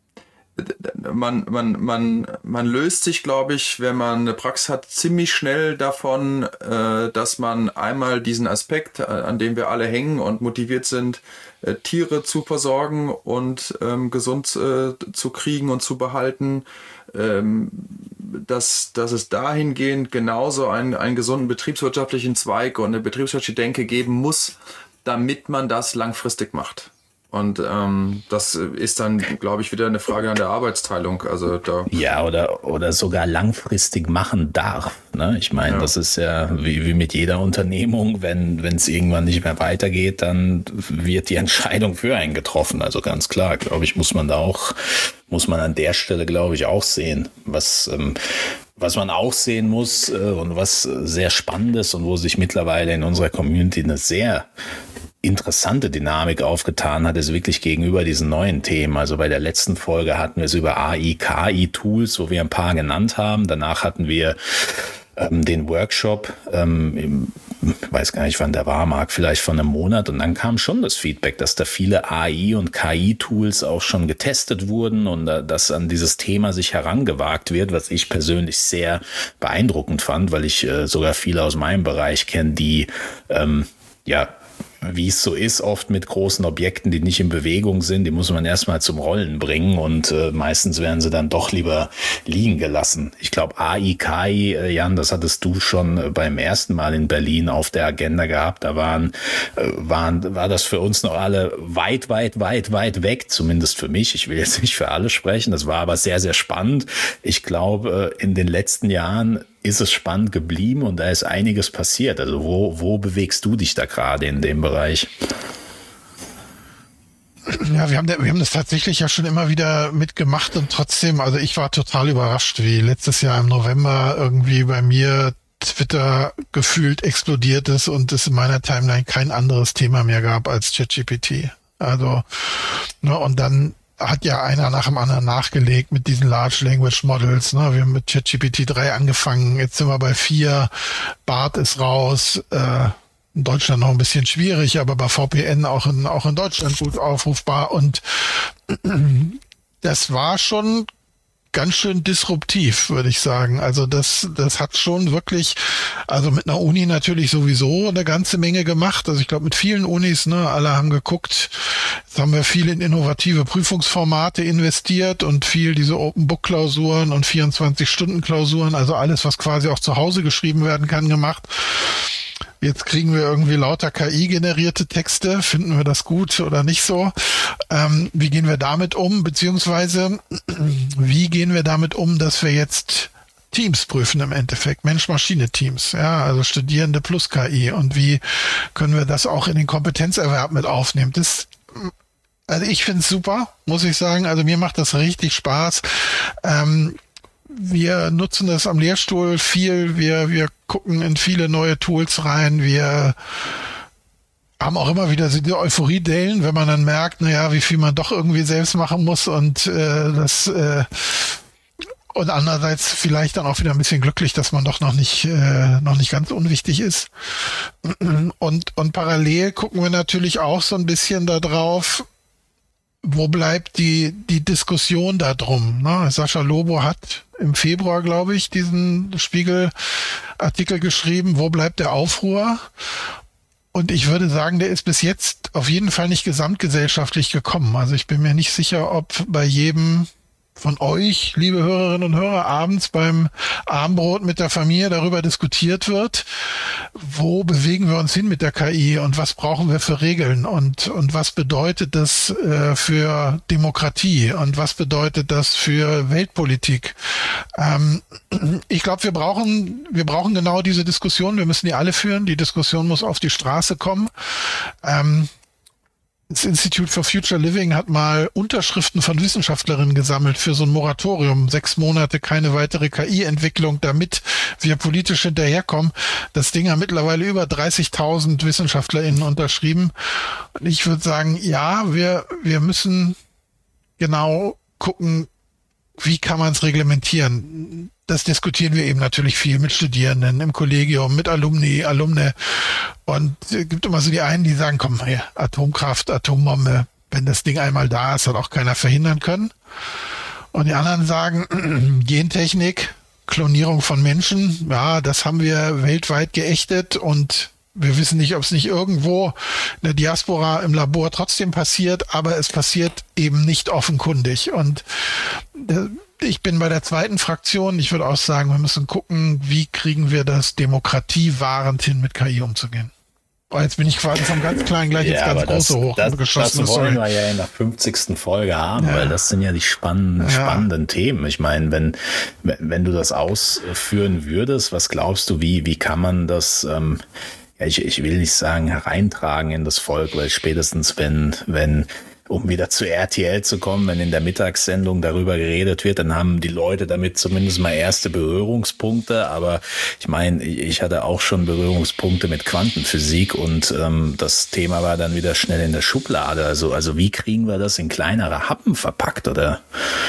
man, man, man, man löst sich, glaube ich, wenn man eine Praxis hat, ziemlich schnell davon, äh, dass man einmal diesen Aspekt, an dem wir alle hängen und motiviert sind, äh, Tiere zu versorgen und ähm, gesund äh, zu kriegen und zu behalten, ähm, dass, dass es dahingehend genauso einen, einen gesunden betriebswirtschaftlichen Zweig und eine betriebswirtschaftliche Denke geben muss, damit man das langfristig macht. Und ähm, das ist dann, glaube ich, wieder eine Frage an der Arbeitsteilung. Also da
ja, oder oder sogar langfristig machen darf. Ne? Ich meine, ja. das ist ja wie, wie mit jeder Unternehmung, wenn wenn es irgendwann nicht mehr weitergeht, dann wird die Entscheidung für einen getroffen. Also ganz klar, glaube ich, muss man da auch, muss man an der Stelle, glaube ich, auch sehen, was ähm, Was man auch sehen muss äh, und was sehr spannend ist und wo sich mittlerweile in unserer Community eine sehr interessante Dynamik aufgetan hat, ist wirklich gegenüber diesen neuen Themen. Also bei der letzten Folge hatten wir es über A I, K I-Tools, wo wir ein paar genannt haben. Danach hatten wir ähm, den Workshop, ähm, im, ich weiß gar nicht, wann der war, Marc, vielleicht von einem Monat. Und dann kam schon das Feedback, dass da viele A I- und K I-Tools auch schon getestet wurden und äh, dass an dieses Thema sich herangewagt wird, was ich persönlich sehr beeindruckend fand, weil ich äh, sogar viele aus meinem Bereich kenne, die ähm, ja wie es so ist, oft mit großen Objekten, die nicht in Bewegung sind, die muss man erstmal zum Rollen bringen und äh, meistens werden sie dann doch lieber liegen gelassen. Ich glaube, A I, K I, äh, Jan, das hattest du schon äh, beim ersten Mal in Berlin auf der Agenda gehabt. Da waren, äh, waren, war das für uns noch alle weit, weit, weit, weit weg, zumindest für mich. Ich will jetzt nicht für alle sprechen. Das war aber sehr, sehr spannend. Ich glaube, äh, in den letzten Jahren ist es spannend geblieben und da ist einiges passiert. Also wo, wo bewegst du dich da gerade in dem Bereich?
Ja, wir haben, wir haben das tatsächlich ja schon immer wieder mitgemacht und trotzdem, also ich war total überrascht, wie letztes Jahr im November irgendwie bei mir Twitter gefühlt explodiert ist und es in meiner Timeline kein anderes Thema mehr gab als ChatGPT. Also, ne, und dann hat ja einer nach dem anderen nachgelegt mit diesen Large Language Models. Ne? Wir haben mit ChatGPT drei angefangen, jetzt sind wir bei vier, Bart ist raus, äh, in Deutschland noch ein bisschen schwierig, aber bei V P N auch in, auch in Deutschland gut aufrufbar und das war schon ganz schön disruptiv, würde ich sagen. Also das, das hat schon wirklich, also mit einer Uni natürlich sowieso eine ganze Menge gemacht. Also ich glaube mit vielen Unis, ne, alle haben geguckt, jetzt haben wir viel in innovative Prüfungsformate investiert und viel diese Open-Book-Klausuren und vierundzwanzig-Stunden-Klausuren, also alles, was quasi auch zu Hause geschrieben werden kann, gemacht. Jetzt kriegen wir irgendwie lauter K I-generierte Texte. Finden wir das gut oder nicht so? Ähm, wie gehen wir damit um? Beziehungsweise, wie gehen wir damit um, dass wir jetzt Teams prüfen im Endeffekt? Mensch-Maschine-Teams, ja, also Studierende plus K I. Und wie können wir das auch in den Kompetenzerwerb mit aufnehmen? Das, also ich finde es super, muss ich sagen. Also mir macht das richtig Spaß. Ähm, Wir nutzen das am Lehrstuhl viel. Wir, wir gucken in viele neue Tools rein. Wir haben auch immer wieder so die Euphorie-Dellen, wenn man dann merkt, naja, wie viel man doch irgendwie selbst machen muss und äh, das äh, und andererseits vielleicht dann auch wieder ein bisschen glücklich, dass man doch noch nicht äh, noch nicht ganz unwichtig ist. Und und parallel gucken wir natürlich auch so ein bisschen da drauf, wo bleibt die die Diskussion da drum? Ne? Sascha Lobo hat im Februar, glaube ich, diesen Spiegel-Artikel geschrieben, wo bleibt der Aufruhr? Und ich würde sagen, der ist bis jetzt auf jeden Fall nicht gesamtgesellschaftlich gekommen. Also ich bin mir nicht sicher, ob bei jedem von euch, liebe Hörerinnen und Hörer, abends beim Abendbrot mit der Familie darüber diskutiert wird, wo bewegen wir uns hin mit der K I und was brauchen wir für Regeln und und was bedeutet das äh, für Demokratie und was bedeutet das für Weltpolitik. Ähm, ich glaube, wir brauchen wir brauchen genau diese Diskussion. Wir müssen die alle führen. Die Diskussion muss auf die Straße kommen. Ähm, Das Institute for Future Living hat mal Unterschriften von Wissenschaftlerinnen gesammelt für so ein Moratorium. Sechs Monate keine weitere K I-Entwicklung, damit wir politisch hinterherkommen. Das Ding haben mittlerweile über dreißigtausend WissenschaftlerInnen unterschrieben. Und ich würde sagen, ja, wir, wir müssen genau gucken, wie kann man es reglementieren. Das diskutieren wir eben natürlich viel mit Studierenden im Kollegium, mit Alumni, Alumne. Und es gibt immer so die einen, die sagen, komm, hier, Atomkraft, Atombombe, wenn das Ding einmal da ist, hat auch keiner verhindern können. Und die anderen sagen, Gentechnik, Klonierung von Menschen, ja, das haben wir weltweit geächtet und wir wissen nicht, ob es nicht irgendwo in der Diaspora im Labor trotzdem passiert, aber es passiert eben nicht offenkundig. Und ich bin bei der zweiten Fraktion. Ich würde auch sagen, wir müssen gucken, wie kriegen wir das demokratiewahrend hin, mit K I umzugehen. Oh, jetzt bin ich quasi vom ganz Kleinen gleich
ja,
jetzt ganz große hochgeschossen.
Das, das wollen wir ja in der fünfzigsten Folge haben, ja. Weil das sind ja die spannenden, ja. spannenden Themen. Ich meine, wenn, wenn du das ausführen würdest, was glaubst du, wie, wie kann man das, ähm, ja, ich, ich will nicht sagen hereintragen in das Volk, weil spätestens wenn, wenn, um wieder zu R T L zu kommen, wenn in der Mittagssendung darüber geredet wird, dann haben die Leute damit zumindest mal erste Berührungspunkte. Aber ich meine, ich hatte auch schon Berührungspunkte mit Quantenphysik und ähm, das Thema war dann wieder schnell in der Schublade. Also, also wie kriegen wir das in kleinere Happen verpackt, oder?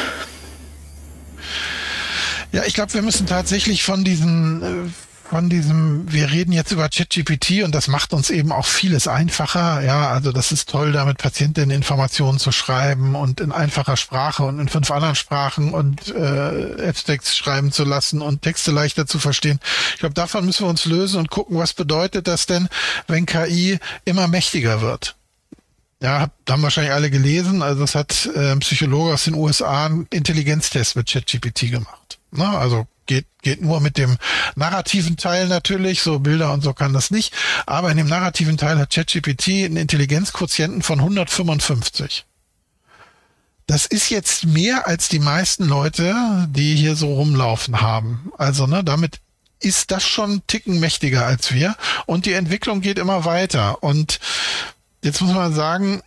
Ja, ich glaube, wir müssen tatsächlich von diesen... Äh Von diesem, wir reden jetzt über ChatGPT und das macht uns eben auch vieles einfacher. Ja, also das ist toll, damit Patienteninformationen zu schreiben und in einfacher Sprache und in fünf anderen Sprachen und äh, Abstracts schreiben zu lassen und Texte leichter zu verstehen. Ich glaube, davon müssen wir uns lösen und gucken, was bedeutet das denn, wenn K I immer mächtiger wird. Ja, haben wahrscheinlich alle gelesen. Also es hat äh, ein Psychologe aus den U S A einen Intelligenztest mit ChatGPT gemacht. Na, also Geht, geht nur mit dem narrativen Teil natürlich, so Bilder und so kann das nicht. Aber in dem narrativen Teil hat ChatGPT einen Intelligenzquotienten von hundertfünfundfünfzig. Das ist jetzt mehr als die meisten Leute, die hier so rumlaufen haben. Also, ne, damit ist das schon einen Ticken mächtiger als wir. Und die Entwicklung geht immer weiter. Und jetzt muss man sagen,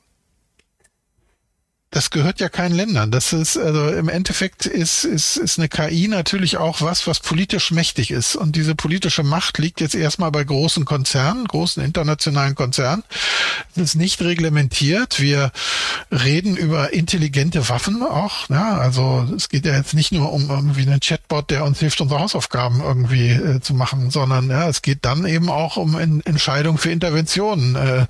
das gehört ja keinen Ländern. Das ist, also im Endeffekt ist, ist, ist eine K I natürlich auch was, was politisch mächtig ist. Und diese politische Macht liegt jetzt erstmal bei großen Konzernen, großen internationalen Konzernen. Es ist nicht reglementiert. Wir reden über intelligente Waffen auch. Ja, also es geht ja jetzt nicht nur um irgendwie einen Chatbot, der uns hilft, unsere Hausaufgaben irgendwie äh, zu machen, sondern ja, es geht dann eben auch um in, Entscheidungen für Interventionen. Äh,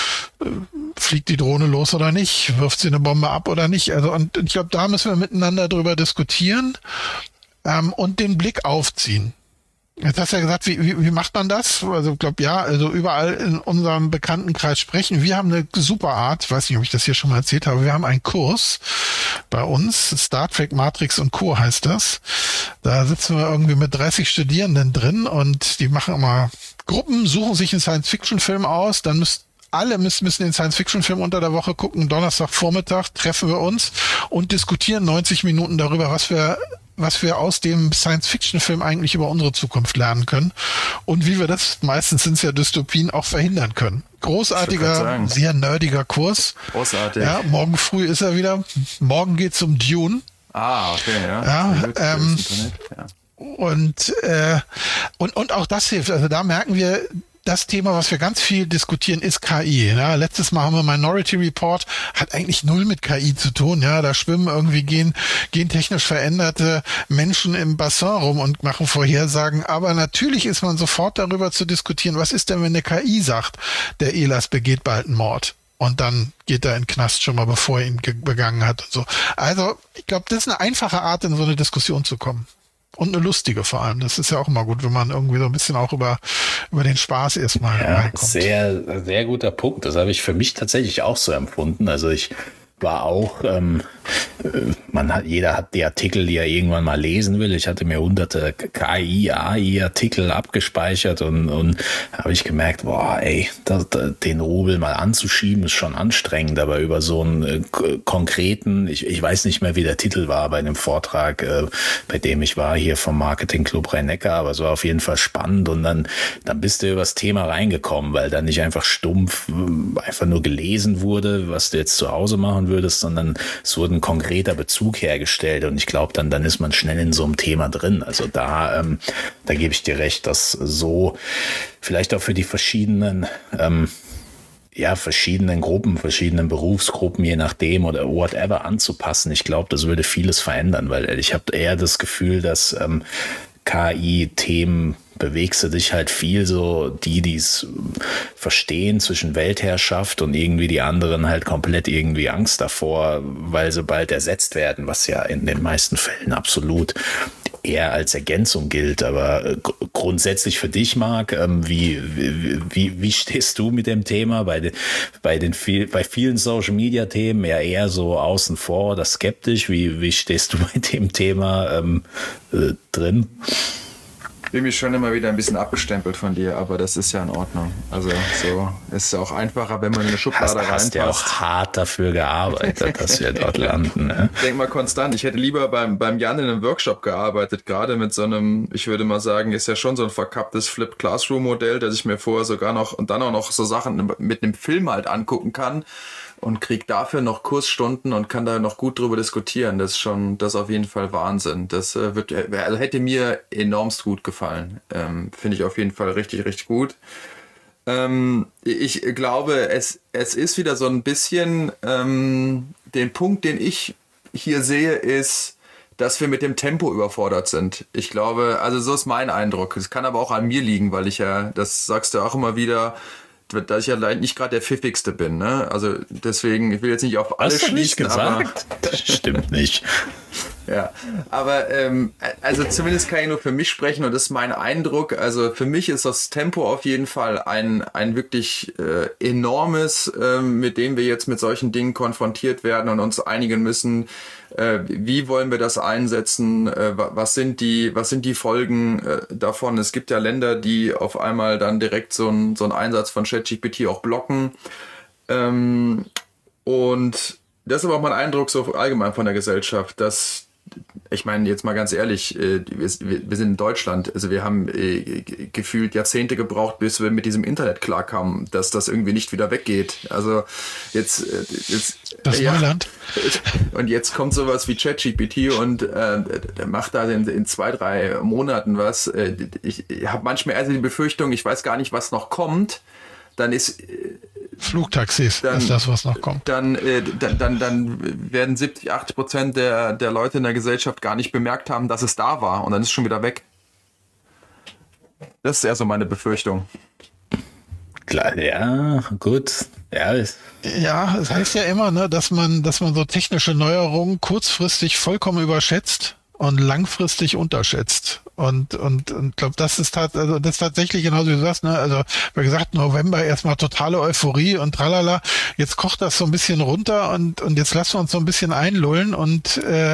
Fliegt die Drohne los oder nicht? Wirft sie eine Bombe ab oder nicht? Also, und ich glaube, da müssen wir miteinander drüber diskutieren ähm, und den Blick aufziehen. Jetzt hast du ja gesagt, wie, wie, wie macht man das? Also ich glaube, ja, also überall in unserem Bekanntenkreis sprechen. Wir haben eine super Art, ich weiß nicht, ob ich das hier schon mal erzählt habe, wir haben einen Kurs bei uns, Star Trek, Matrix und Co. heißt das. Da sitzen wir irgendwie mit dreißig Studierenden drin und die machen immer Gruppen, suchen sich einen Science-Fiction-Film aus, dann müsst Alle müssen, müssen den Science-Fiction-Film unter der Woche gucken. Donnerstagvormittag treffen wir uns und diskutieren neunzig Minuten darüber, was wir, was wir aus dem Science-Fiction-Film eigentlich über unsere Zukunft lernen können und wie wir das, meistens sind es ja Dystopien, auch verhindern können. Großartiger, sehr nerdiger Kurs.
Großartig.
Ja, morgen früh ist er wieder. Morgen geht's um Dune.
Ah, okay, ja.
Ja, ähm,
ja.
Und, äh, und, und auch das hilft. Also da merken wir, das Thema, was wir ganz viel diskutieren, ist K I. Ja, letztes Mal haben wir Minority Report, hat eigentlich null mit K I zu tun. Ja, da schwimmen irgendwie gen, gentechnisch veränderte Menschen im Bassin rum und machen Vorhersagen. Aber natürlich ist man sofort darüber zu diskutieren, was ist denn, wenn eine K I sagt, der Elas begeht bald einen Mord. Und dann geht er in den Knast schon mal, bevor er ihn begangen hat. Und so. Also, ich glaube, das ist eine einfache Art, in so eine Diskussion zu kommen. Und eine lustige vor allem. Das ist ja auch immer gut, wenn man irgendwie so ein bisschen auch über, über den Spaß erstmal
ja,
reinkommt.
Sehr, sehr guter Punkt. Das habe ich für mich tatsächlich auch so empfunden. Also ich war auch, ähm, man hat, jeder hat die Artikel, die er irgendwann mal lesen will. Ich hatte mir hunderte K I, A I-Artikel abgespeichert und, und habe ich gemerkt, boah, ey, das, das, den Rubel mal anzuschieben ist schon anstrengend, aber über so einen äh, konkreten, ich, ich weiß nicht mehr, wie der Titel war bei einem Vortrag, äh, bei dem ich war, hier vom Marketing Club Rhein-Neckar, aber es war auf jeden Fall spannend und dann, dann bist du übers Thema reingekommen, weil dann nicht einfach stumpf einfach nur gelesen wurde, was du jetzt zu Hause machen würdest, sondern es wurde ein konkreter Bezug hergestellt und ich glaube, dann, dann ist man schnell in so einem Thema drin. Also da, ähm, da gebe ich dir recht, dass so vielleicht auch für die verschiedenen ähm, ja, verschiedenen Gruppen, verschiedenen Berufsgruppen, je nachdem oder whatever anzupassen. Ich glaube, das würde vieles verändern, weil ich habe eher das Gefühl, dass ähm, K I-Themen bewegst du dich halt viel so, die die's verstehen zwischen Weltherrschaft und irgendwie die anderen halt komplett irgendwie Angst davor, weil sie bald ersetzt werden, was ja in den meisten Fällen absolut eher als Ergänzung gilt. Aber grundsätzlich für dich, Marc, ähm, wie, wie, wie stehst du mit dem Thema bei den, bei den viel, bei vielen Social Media Themen ja eher so außen vor oder skeptisch? Wie, wie stehst du bei dem Thema ähm, äh, drin?
Ich bin mich schon immer wieder ein bisschen abgestempelt von dir, aber das ist ja in Ordnung. Also so ist ja auch einfacher, wenn man in eine Schublade reinpasst.
Du hast ja auch hart dafür gearbeitet, dass wir dort landen. Ne?
Denk mal konstant, ich hätte lieber beim, beim Jan in einem Workshop gearbeitet, gerade mit so einem, ich würde mal sagen, ist ja schon so ein verkapptes Flipped Classroom Modell, dass ich mir vorher sogar noch und dann auch noch so Sachen mit einem Film halt angucken kann. Und krieg dafür noch Kursstunden und kann da noch gut drüber diskutieren. Das ist schon, das ist auf jeden Fall Wahnsinn. Das äh, wird, also hätte mir enormst gut gefallen. Ähm, finde ich auf jeden Fall richtig, richtig gut. Ähm, ich glaube, es, es ist wieder so ein bisschen, ähm, den Punkt, den ich hier sehe, ist, dass wir mit dem Tempo überfordert sind. Ich glaube, also so ist mein Eindruck. Es kann aber auch an mir liegen, weil ich ja, das sagst du auch immer wieder, da ich ja leider nicht gerade der Pfiffigste bin, ne? Also deswegen, ich will jetzt nicht auf alles
schließen. Hast du nicht
aber
gesagt? Das stimmt nicht.
Ja, aber ähm, also zumindest kann ich nur für mich sprechen und das ist mein Eindruck. Also für mich ist das Tempo auf jeden Fall ein ein wirklich äh, enormes, äh, mit dem wir jetzt mit solchen Dingen konfrontiert werden und uns einigen müssen. Äh, wie wollen wir das einsetzen? Äh, was sind die was sind die Folgen äh, davon? Es gibt ja Länder, die auf einmal dann direkt so ein so einen Einsatz von ChatGPT auch blocken. Ähm, und das ist aber auch mein Eindruck so allgemein von der Gesellschaft, dass, ich meine jetzt mal ganz ehrlich, wir, wir sind in Deutschland, also wir haben gefühlt Jahrzehnte gebraucht, bis wir mit diesem Internet klarkamen, dass das irgendwie nicht wieder weggeht. Also jetzt... jetzt
das
ja,
Neuland.
Und jetzt kommt sowas wie ChatGPT und äh, der macht da in, in zwei, drei Monaten was. Ich, ich habe manchmal eher die Befürchtung, ich weiß gar nicht, was noch kommt. Dann ist...
Flugtaxis
dann,
ist das, was noch kommt.
Dann, äh, dann, dann, dann werden siebzig, achtzig Prozent der, der Leute in der Gesellschaft gar nicht bemerkt haben, dass es da war und dann ist es schon wieder weg. Das ist eher so meine Befürchtung.
Klar, ja, gut. Ja,
ja, es heißt ja immer, ne, dass man, dass man so technische Neuerungen kurzfristig vollkommen überschätzt und langfristig unterschätzt. Und und und glaube, das ist tat, also das ist tatsächlich genauso wie du sagst, ne? Also wie gesagt, November erstmal totale Euphorie und tralala. Jetzt kocht das so ein bisschen runter und und jetzt lassen wir uns so ein bisschen einlullen und äh,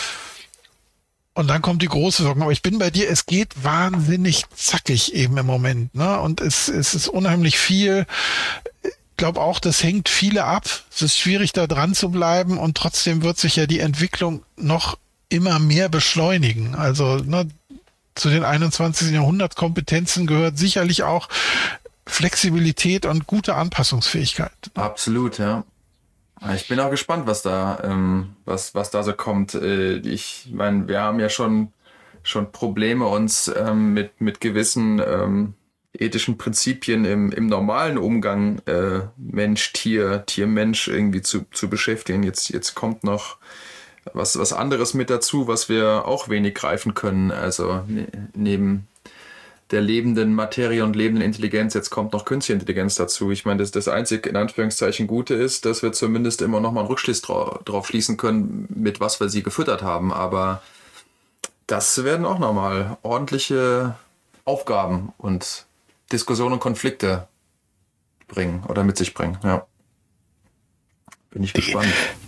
und dann kommt die große Wirkung. Aber ich bin bei dir, es geht wahnsinnig zackig eben im Moment, ne? Und es es ist unheimlich viel. Ich glaube auch, das hängt viele ab. Es ist schwierig, da dran zu bleiben und trotzdem wird sich ja die Entwicklung noch immer mehr beschleunigen. Also ne, zu den einundzwanzigsten Jahrhundertkompetenzen gehört sicherlich auch Flexibilität und gute Anpassungsfähigkeit.
Absolut, ja. Ich bin auch gespannt, was da, ähm, was, was da so kommt. Äh, ich meine, wir haben ja schon, schon Probleme, uns ähm, mit, mit gewissen ähm, ethischen Prinzipien im, im normalen Umgang äh, Mensch, Tier, Tier, Mensch irgendwie zu, zu beschäftigen. Jetzt, jetzt kommt noch was, was anderes mit dazu, was wir auch wenig greifen können. Also ne, neben der lebenden Materie und lebenden Intelligenz, jetzt kommt noch künstliche Intelligenz dazu. Ich meine, das, das einzige in Anführungszeichen Gute ist, dass wir zumindest immer noch mal einen Rückschluss drauf, drauf schließen können, mit was wir sie gefüttert haben. Aber das werden auch nochmal ordentliche Aufgaben und Diskussionen und Konflikte bringen oder mit sich bringen. Ja. Bin ich gespannt.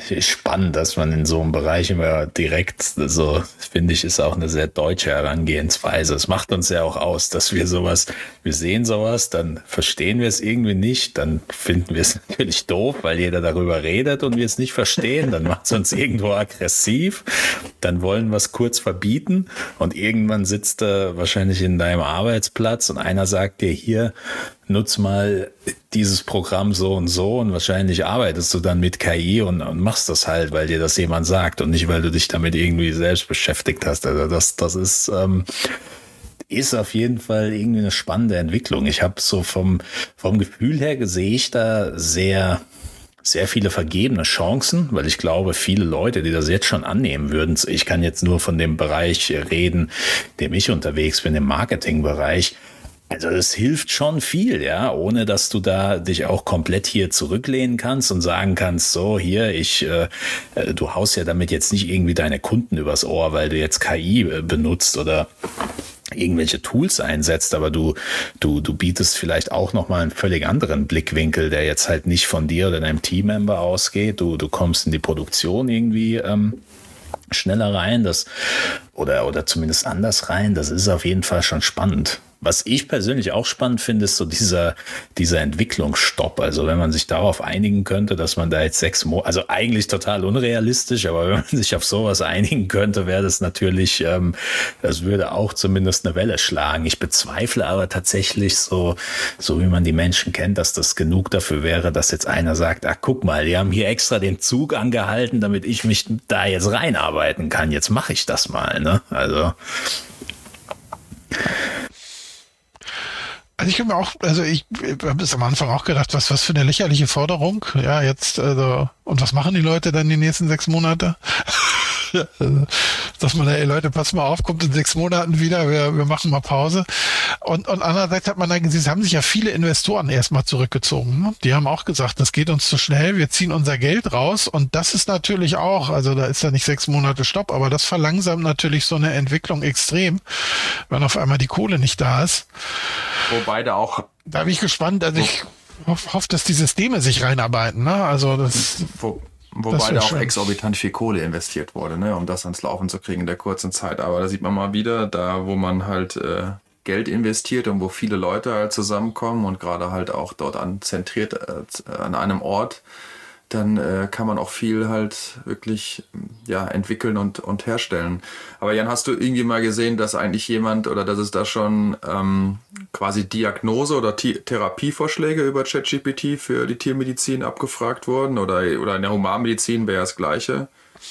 spannend, dass man in so einem Bereich immer direkt, so finde ich, ist auch eine sehr deutsche Herangehensweise. Es macht uns ja auch aus, dass wir sowas, wir sehen sowas, dann verstehen wir es irgendwie nicht, dann finden wir es natürlich doof, weil jeder darüber redet und wir es nicht verstehen, dann macht es uns irgendwo aggressiv, dann wollen wir es kurz verbieten und irgendwann sitzt du wahrscheinlich in deinem Arbeitsplatz und einer sagt dir hier, nutz mal dieses Programm so und so und wahrscheinlich arbeitest du dann mit K I und, und machst das halt, weil dir das jemand sagt und nicht, weil du dich damit irgendwie selbst beschäftigt hast. Also das, das ist, ähm, ist auf jeden Fall irgendwie eine spannende Entwicklung. Ich habe so vom, vom Gefühl her sehe ich da sehr, sehr viele vergebene Chancen, weil ich glaube, viele Leute, die das jetzt schon annehmen würden, ich kann jetzt nur von dem Bereich reden, in dem ich unterwegs bin, im Marketingbereich. Also es hilft schon viel, ja, ohne dass du da dich auch komplett hier zurücklehnen kannst und sagen kannst, so hier, ich, äh, du haust ja damit jetzt nicht irgendwie deine Kunden übers Ohr, weil du jetzt K I benutzt oder irgendwelche Tools einsetzt, aber du du du bietest vielleicht auch noch mal einen völlig anderen Blickwinkel, der jetzt halt nicht von dir oder deinem Teammember ausgeht. Du du kommst in die Produktion irgendwie ähm, schneller rein, das oder oder zumindest anders rein. Das ist auf jeden Fall schon spannend. Was ich persönlich auch spannend finde, ist so dieser, dieser Entwicklungsstopp. Also wenn man sich darauf einigen könnte, dass man da jetzt sechs Monate, also eigentlich total unrealistisch, aber wenn man sich auf sowas einigen könnte, wäre das natürlich, ähm, das würde auch zumindest eine Welle schlagen. Ich bezweifle aber tatsächlich so, so wie man die Menschen kennt, dass das genug dafür wäre, dass jetzt einer sagt, ach guck mal, die haben hier extra den Zug angehalten, damit ich mich da jetzt reinarbeiten kann. Jetzt mache ich das mal, ne? Also.
Also ich habe mir auch, also ich habe es am Anfang auch gedacht, was was für eine lächerliche Forderung. Ja, jetzt, also, und was machen die Leute dann die nächsten sechs Monate? Dass man, ey Leute, pass mal auf, kommt in sechs Monaten wieder, wir, wir machen mal Pause. Und, und andererseits hat man dann gesehen, es haben sich ja viele Investoren erstmal zurückgezogen. Ne? Die haben auch gesagt, das geht uns zu schnell, wir ziehen unser Geld raus. Und das ist natürlich auch, also da ist ja nicht sechs Monate Stopp, aber das verlangsamt natürlich so eine Entwicklung extrem, wenn auf einmal die Kohle nicht da ist.
Wobei da auch...
Da bin ich gespannt, also ich hoffe, hoff, dass die Systeme sich reinarbeiten. Ne? Also das...
Wo Wobei da auch schön. exorbitant viel Kohle investiert wurde, ne, um das ans Laufen zu kriegen in der kurzen Zeit. Aber da sieht man mal wieder, da wo man halt äh, Geld investiert und wo viele Leute halt zusammenkommen und gerade halt auch dort an, zentriert äh, an einem Ort, dann äh, kann man auch viel halt wirklich ja entwickeln und und herstellen. Aber Jan, hast du irgendwie mal gesehen, dass eigentlich jemand oder dass es da schon ähm, quasi Diagnose oder T- Therapievorschläge über ChatGPT für die Tiermedizin abgefragt wurden oder oder in der Humanmedizin wäre das Gleiche?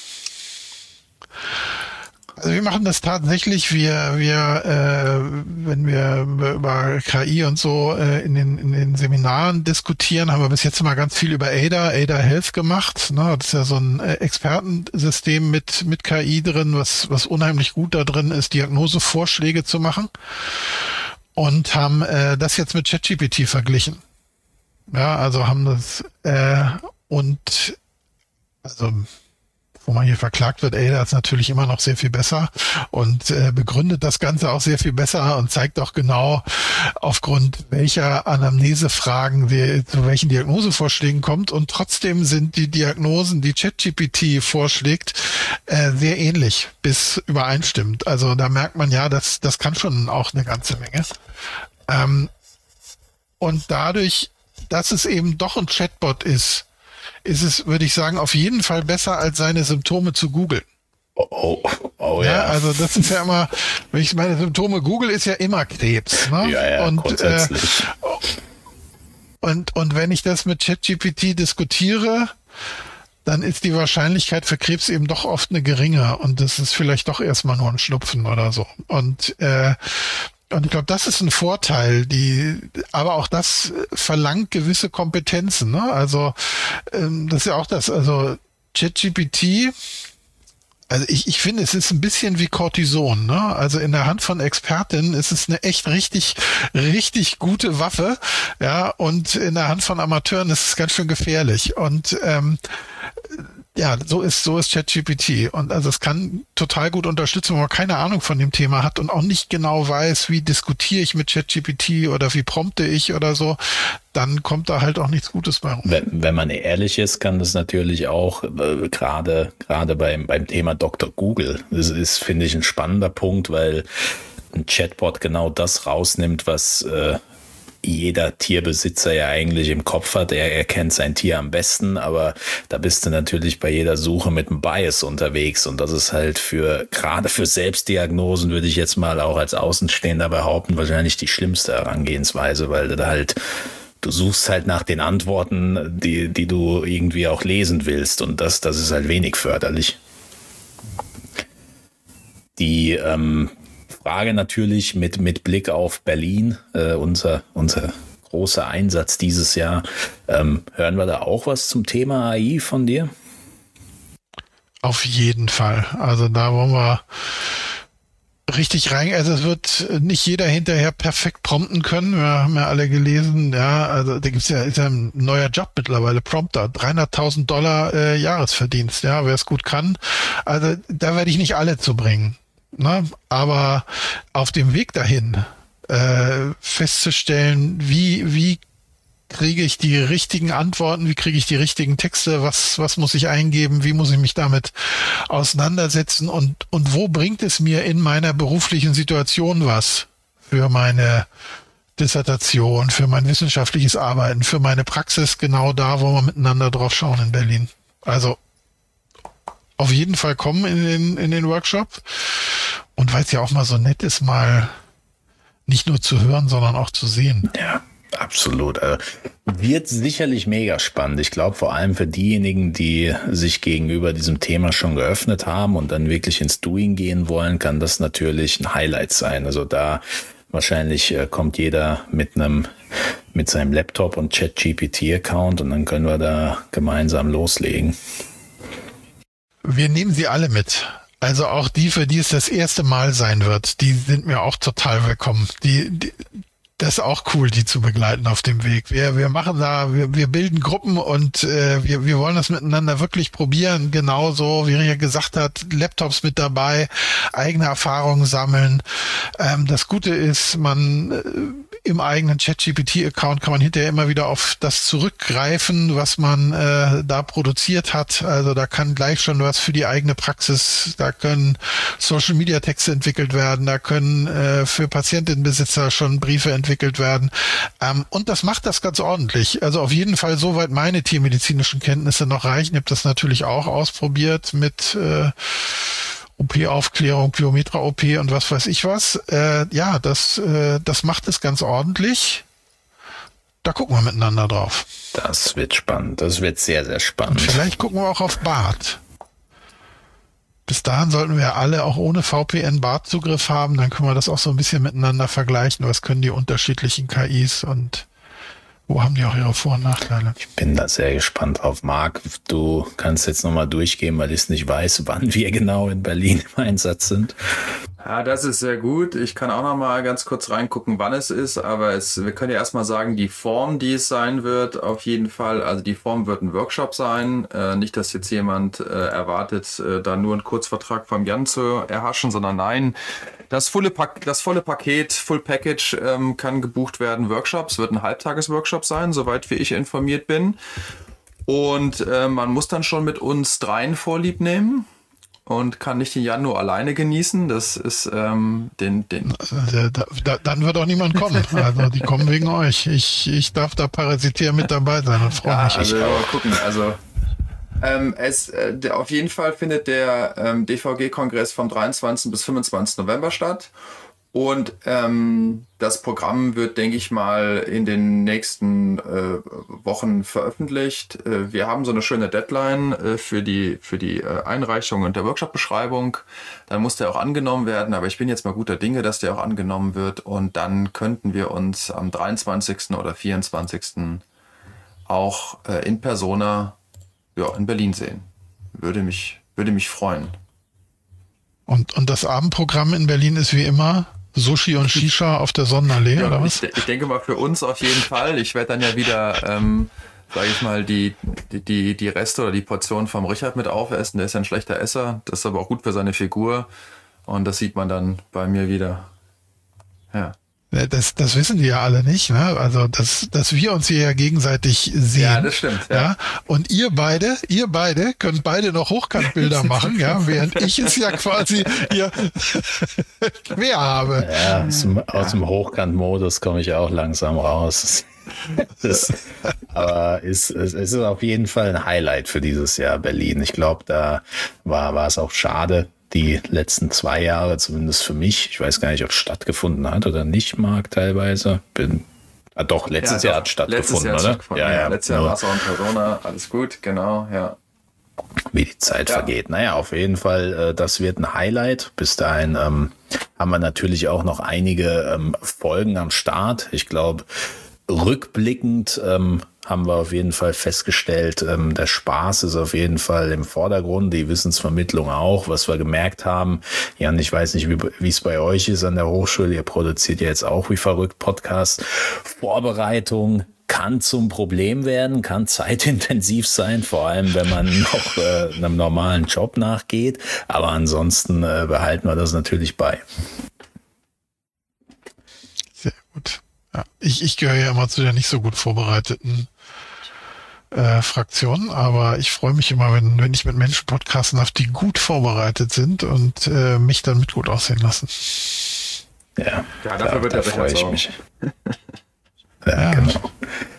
Also wir machen das tatsächlich, wir, wir, äh, wenn wir über K I und so äh, in den in den Seminaren diskutieren, haben wir bis jetzt immer ganz viel über Ada, Ada Health gemacht. Ne? Das ist ja so ein äh, Expertensystem mit mit K I drin, was was unheimlich gut da drin ist, Diagnosevorschläge zu machen. Und haben äh, das jetzt mit ChatGPT verglichen. Ja, also haben das äh, und also wo man hier verklagt wird, Ada ist natürlich immer noch sehr viel besser und äh, begründet das Ganze auch sehr viel besser und zeigt auch genau, aufgrund welcher Anamnesefragen wir zu welchen Diagnosevorschlägen kommt. Und trotzdem sind die Diagnosen, die ChatGPT vorschlägt, äh, sehr ähnlich bis übereinstimmend. Also da merkt man ja, dass das kann schon auch eine ganze Menge. Ähm, und dadurch, dass es eben doch ein Chatbot ist, ist es, würde ich sagen, auf jeden Fall besser, als seine Symptome zu googeln.
Oh, oh, oh ja.
ja. Also das ist ja immer, wenn ich meine Symptome google, ist ja immer Krebs. Ne?
Ja, ja,
und,
grundsätzlich.
Äh, und, und wenn ich das mit ChatGPT diskutiere, dann ist die Wahrscheinlichkeit für Krebs eben doch oft eine geringe. Und das ist vielleicht doch erstmal nur ein Schnupfen oder so. Und äh, Und ich glaube, das ist ein Vorteil, die, aber auch das verlangt gewisse Kompetenzen. Ne? Also ähm, das ist ja auch das, also ChatGPT, also ich, ich finde, es ist ein bisschen wie Cortison. Ne? Also in der Hand von Expertinnen ist es eine echt richtig, richtig gute Waffe, ja, und in der Hand von Amateuren ist es ganz schön gefährlich. Und ähm, ja, so ist, so ist ChatGPT. Und also es kann total gut unterstützen, wenn man keine Ahnung von dem Thema hat und auch nicht genau weiß, wie diskutiere ich mit ChatGPT oder wie prompte ich oder so, dann kommt da halt auch nichts Gutes bei rum.
Wenn, wenn man ehrlich ist, kann das natürlich auch äh, gerade, gerade beim, beim Thema Doktor Google, das ist, finde ich, ein spannender Punkt, weil ein Chatbot genau das rausnimmt, was äh, jeder Tierbesitzer ja eigentlich im Kopf hat. Er, er kennt sein Tier am besten, aber da bist du natürlich bei jeder Suche mit einem Bias unterwegs und das ist halt für, gerade für Selbstdiagnosen würde ich jetzt mal auch als Außenstehender behaupten, wahrscheinlich die schlimmste Herangehensweise, weil du da halt, du suchst halt nach den Antworten, die, die du irgendwie auch lesen willst und das, das ist halt wenig förderlich. Die, ähm, Frage natürlich mit, mit Blick auf Berlin, äh, unser, unser großer Einsatz dieses Jahr. Ähm, hören wir da auch was zum Thema A I von dir?
Auf jeden Fall. Also da wollen wir richtig rein. Also es wird nicht jeder hinterher perfekt prompten können. Wir haben ja alle gelesen, ja, also da gibt's ja, ist ja ein neuer Job mittlerweile, Prompter, dreihunderttausend Dollar äh, Jahresverdienst, ja, wer es gut kann. Also da werde ich nicht alle zu bringen. Na, aber auf dem Weg dahin äh, festzustellen, wie wie kriege ich die richtigen Antworten, wie kriege ich die richtigen Texte, was was muss ich eingeben, wie muss ich mich damit auseinandersetzen und und wo bringt es mir in meiner beruflichen Situation was für meine Dissertation, für mein wissenschaftliches Arbeiten, für meine Praxis, genau da, wo wir miteinander drauf schauen in Berlin. Also auf jeden Fall kommen in den, in den Workshop. Und weil es ja auch mal so nett ist, mal nicht nur zu hören, sondern auch zu sehen.
Ja, absolut. Wird sicherlich mega spannend. Ich glaube, vor allem für diejenigen, die sich gegenüber diesem Thema schon geöffnet haben und dann wirklich ins Doing gehen wollen, kann das natürlich ein Highlight sein. Also da wahrscheinlich kommt jeder mit einem, mit seinem Laptop und ChatGPT-Account und dann können wir da gemeinsam loslegen.
Wir nehmen sie alle mit. Also auch die, für die es das erste Mal sein wird, die sind mir auch total willkommen. Die, die das ist auch cool, die zu begleiten auf dem Weg. Wir, wir machen da, wir, wir bilden Gruppen und äh, wir, wir wollen das miteinander wirklich probieren. Genauso, wie Richard gesagt hat, Laptops mit dabei, eigene Erfahrungen sammeln. Ähm, das Gute ist, man äh, im eigenen ChatGPT-Account kann man hinterher immer wieder auf das zurückgreifen, was man äh, da produziert hat. Also da kann gleich schon was für die eigene Praxis, da können Social-Media-Texte entwickelt werden, da können äh, für Patientenbesitzer schon Briefe entwickelt werden. Ähm, und das macht das ganz ordentlich. Also auf jeden Fall soweit meine tiermedizinischen Kenntnisse noch reichen. Ich habe das natürlich auch ausprobiert mit äh, O P-Aufklärung, Biometra-O P und was weiß ich was. Äh, ja, das, äh, das macht es ganz ordentlich. Da gucken wir miteinander drauf.
Das wird spannend. Das wird sehr, sehr spannend.
Und vielleicht gucken wir auch auf Bart. Bis dahin sollten wir alle auch ohne V P N Bart-Zugriff haben. Dann können wir das auch so ein bisschen miteinander vergleichen. Was können die unterschiedlichen K Is und wo haben die auch ihre Vor- und Nachteile?
Ich bin da sehr gespannt drauf. Marc, du kannst jetzt nochmal durchgehen, weil ich es nicht weiß, wann wir genau in Berlin im Einsatz sind.
Ja, das ist sehr gut. Ich kann auch noch mal ganz kurz reingucken, wann es ist, aber es, wir können ja erstmal sagen, die Form, die es sein wird, auf jeden Fall, also die Form wird ein Workshop sein. Äh, nicht, dass jetzt jemand äh, erwartet, äh, da nur einen Kurzvertrag vom Jan zu erhaschen, sondern nein, das volle, Pak- das volle Paket, Full Package ähm, kann gebucht werden. Workshops, wird ein Halbtages-Workshop sein, soweit wie ich informiert bin. Und äh, man muss dann schon mit uns dreien Vorlieb nehmen. Und kann nicht den Jan nur alleine genießen. Das ist ähm, den, den.
Da, da, dann wird auch niemand kommen. Also die kommen wegen euch. Ich, ich darf da parasitieren mit dabei sein und freue
ja,
mich.
Also mal gucken. Also ähm, es äh, der, auf jeden Fall findet der ähm, D V G-Kongress vom dreiundzwanzigsten bis fünfundzwanzigsten November statt. Und ähm, das Programm wird, denke ich mal, in den nächsten äh, Wochen veröffentlicht. Äh, wir haben so eine schöne Deadline äh, für die für die äh, Einreichung und der Workshop-Beschreibung. Dann muss der auch angenommen werden, aber ich bin jetzt mal guter Dinge, dass der auch angenommen wird. Und dann könnten wir uns am dreiundzwanzigsten oder vierundzwanzigsten auch äh, in Persona ja, in Berlin sehen. Würde mich, würde mich freuen.
Und, und das Abendprogramm in Berlin ist wie immer Sushi und Shisha auf der Sonnenallee,
ja,
oder was?
Ich, ich denke mal für uns auf jeden Fall. Ich werde dann ja wieder ähm, sage ich mal, die, die, die Reste oder die Portion vom Richard mit aufessen. Der ist ja ein schlechter Esser, das ist aber auch gut für seine Figur. Und das sieht man dann bei mir wieder. Ja.
Das, das wissen die ja alle nicht, ne? Also, dass, dass wir uns hier ja gegenseitig sehen.
Ja, das stimmt. Ja.
Ja? Und ihr beide, ihr beide könnt beide noch Hochkantbilder machen, ja, während ich es ja quasi hier quer habe.
Ja, aus dem, aus dem Hochkant-Modus komme ich auch langsam raus. Das, aber ist, es ist auf jeden Fall ein Highlight für dieses Jahr Berlin. Ich glaube, da war, war es auch schade, die letzten zwei Jahre, zumindest für mich. Ich weiß gar nicht, ob es stattgefunden hat oder nicht, Marc, teilweise. Bin, ah, doch, letztes ja, Jahr doch. hat es stattgefunden,
letztes Jahr
oder?
Stattgefunden. Ja, ja, letztes Jahr war es auch in Persona. Alles gut, genau, ja.
Wie die Zeit ja. vergeht. Naja, auf jeden Fall, das wird ein Highlight. Bis dahin ähm, haben wir natürlich auch noch einige ähm, Folgen am Start. Ich glaube, rückblickend ähm, haben wir auf jeden Fall festgestellt, ähm, der Spaß ist auf jeden Fall im Vordergrund, die Wissensvermittlung auch, was wir gemerkt haben. Jan, ich weiß nicht, wie es bei euch ist an der Hochschule, ihr produziert ja jetzt auch wie verrückt Podcasts. Vorbereitung kann zum Problem werden, kann zeitintensiv sein, vor allem wenn man noch äh, einem normalen Job nachgeht, aber ansonsten äh, behalten wir das natürlich bei.
Sehr gut. Ja, ich, ich gehöre ja immer zu der nicht so gut vorbereiteten äh, Fraktion, aber ich freue mich immer, wenn, wenn ich mit Menschen podcasten darf, die gut vorbereitet sind und äh, mich dann mit gut aussehen lassen.
Ja,
ja dafür
da,
wird
da
der
freue ich
auch.
mich. Ja, ja, genau.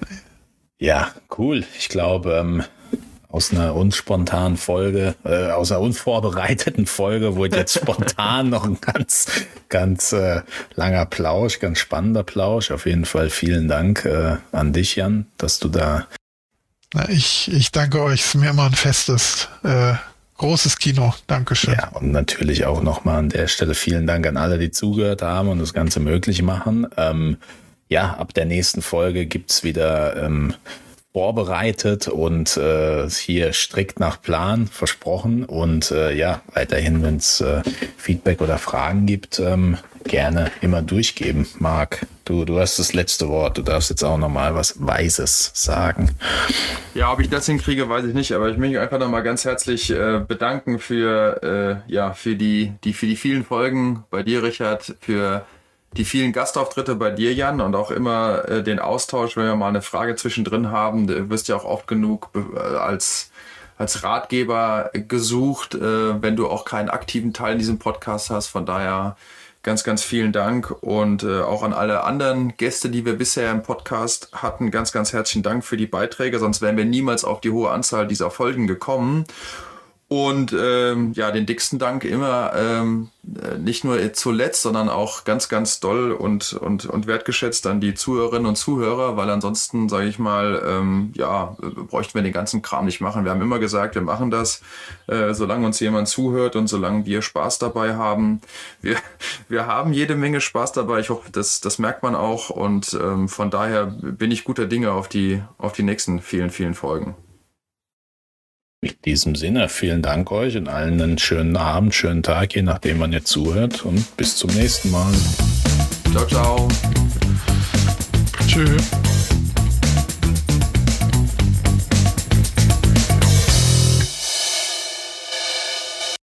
Ja, cool. Ich glaube, ähm, aus einer unspontanen Folge, äh, aus einer unvorbereiteten Folge wurde jetzt spontan noch ein ganz, ganz äh, langer Plausch, ganz spannender Plausch. Auf jeden Fall vielen Dank äh, an dich, Jan, dass du da...
Na, ich, ich danke euch. Es ist mir immer ein festes, äh, großes Kino. Dankeschön.
Ja, und natürlich auch nochmal an der Stelle vielen Dank an alle, die zugehört haben und das Ganze möglich machen. Ähm, ja, ab der nächsten Folge gibt's wieder... Ähm, vorbereitet und äh, hier strikt nach Plan versprochen und äh, ja, weiterhin, wenn es äh, Feedback oder Fragen gibt, ähm, gerne immer durchgeben. Marc, du, du hast das letzte Wort, du darfst jetzt auch nochmal was Weises sagen.
Ja, ob ich das hinkriege, weiß ich nicht, aber ich möchte mich einfach nochmal ganz herzlich äh, bedanken für, äh, ja, für die, die, für die vielen Folgen bei dir, Richard, für die vielen Gastauftritte bei dir, Jan, und auch immer äh, den Austausch, wenn wir mal eine Frage zwischendrin haben. Du wirst ja auch oft genug äh, als, als Ratgeber gesucht, äh, wenn du auch keinen aktiven Teil in diesem Podcast hast. Von daher ganz, ganz vielen Dank und äh, auch an alle anderen Gäste, die wir bisher im Podcast hatten. Ganz, ganz herzlichen Dank für die Beiträge, sonst wären wir niemals auf die hohe Anzahl dieser Folgen gekommen. Und ähm, ja, den dicksten Dank immer, ähm, nicht nur zuletzt, sondern auch ganz, ganz doll und und und wertgeschätzt an die Zuhörerinnen und Zuhörer, weil ansonsten, sage ich mal, ähm, ja, bräuchten wir den ganzen Kram nicht machen. Wir haben immer gesagt, wir machen das, äh, solange uns jemand zuhört und solange wir Spaß dabei haben. Wir wir haben jede Menge Spaß dabei. Ich hoffe, das das merkt man auch und ähm, von daher bin ich guter Dinge auf die auf die nächsten vielen, vielen Folgen.
In diesem Sinne, vielen Dank euch und allen einen schönen Abend, schönen Tag, je nachdem man jetzt zuhört und bis zum nächsten Mal.
Ciao, ciao.
Tschüss.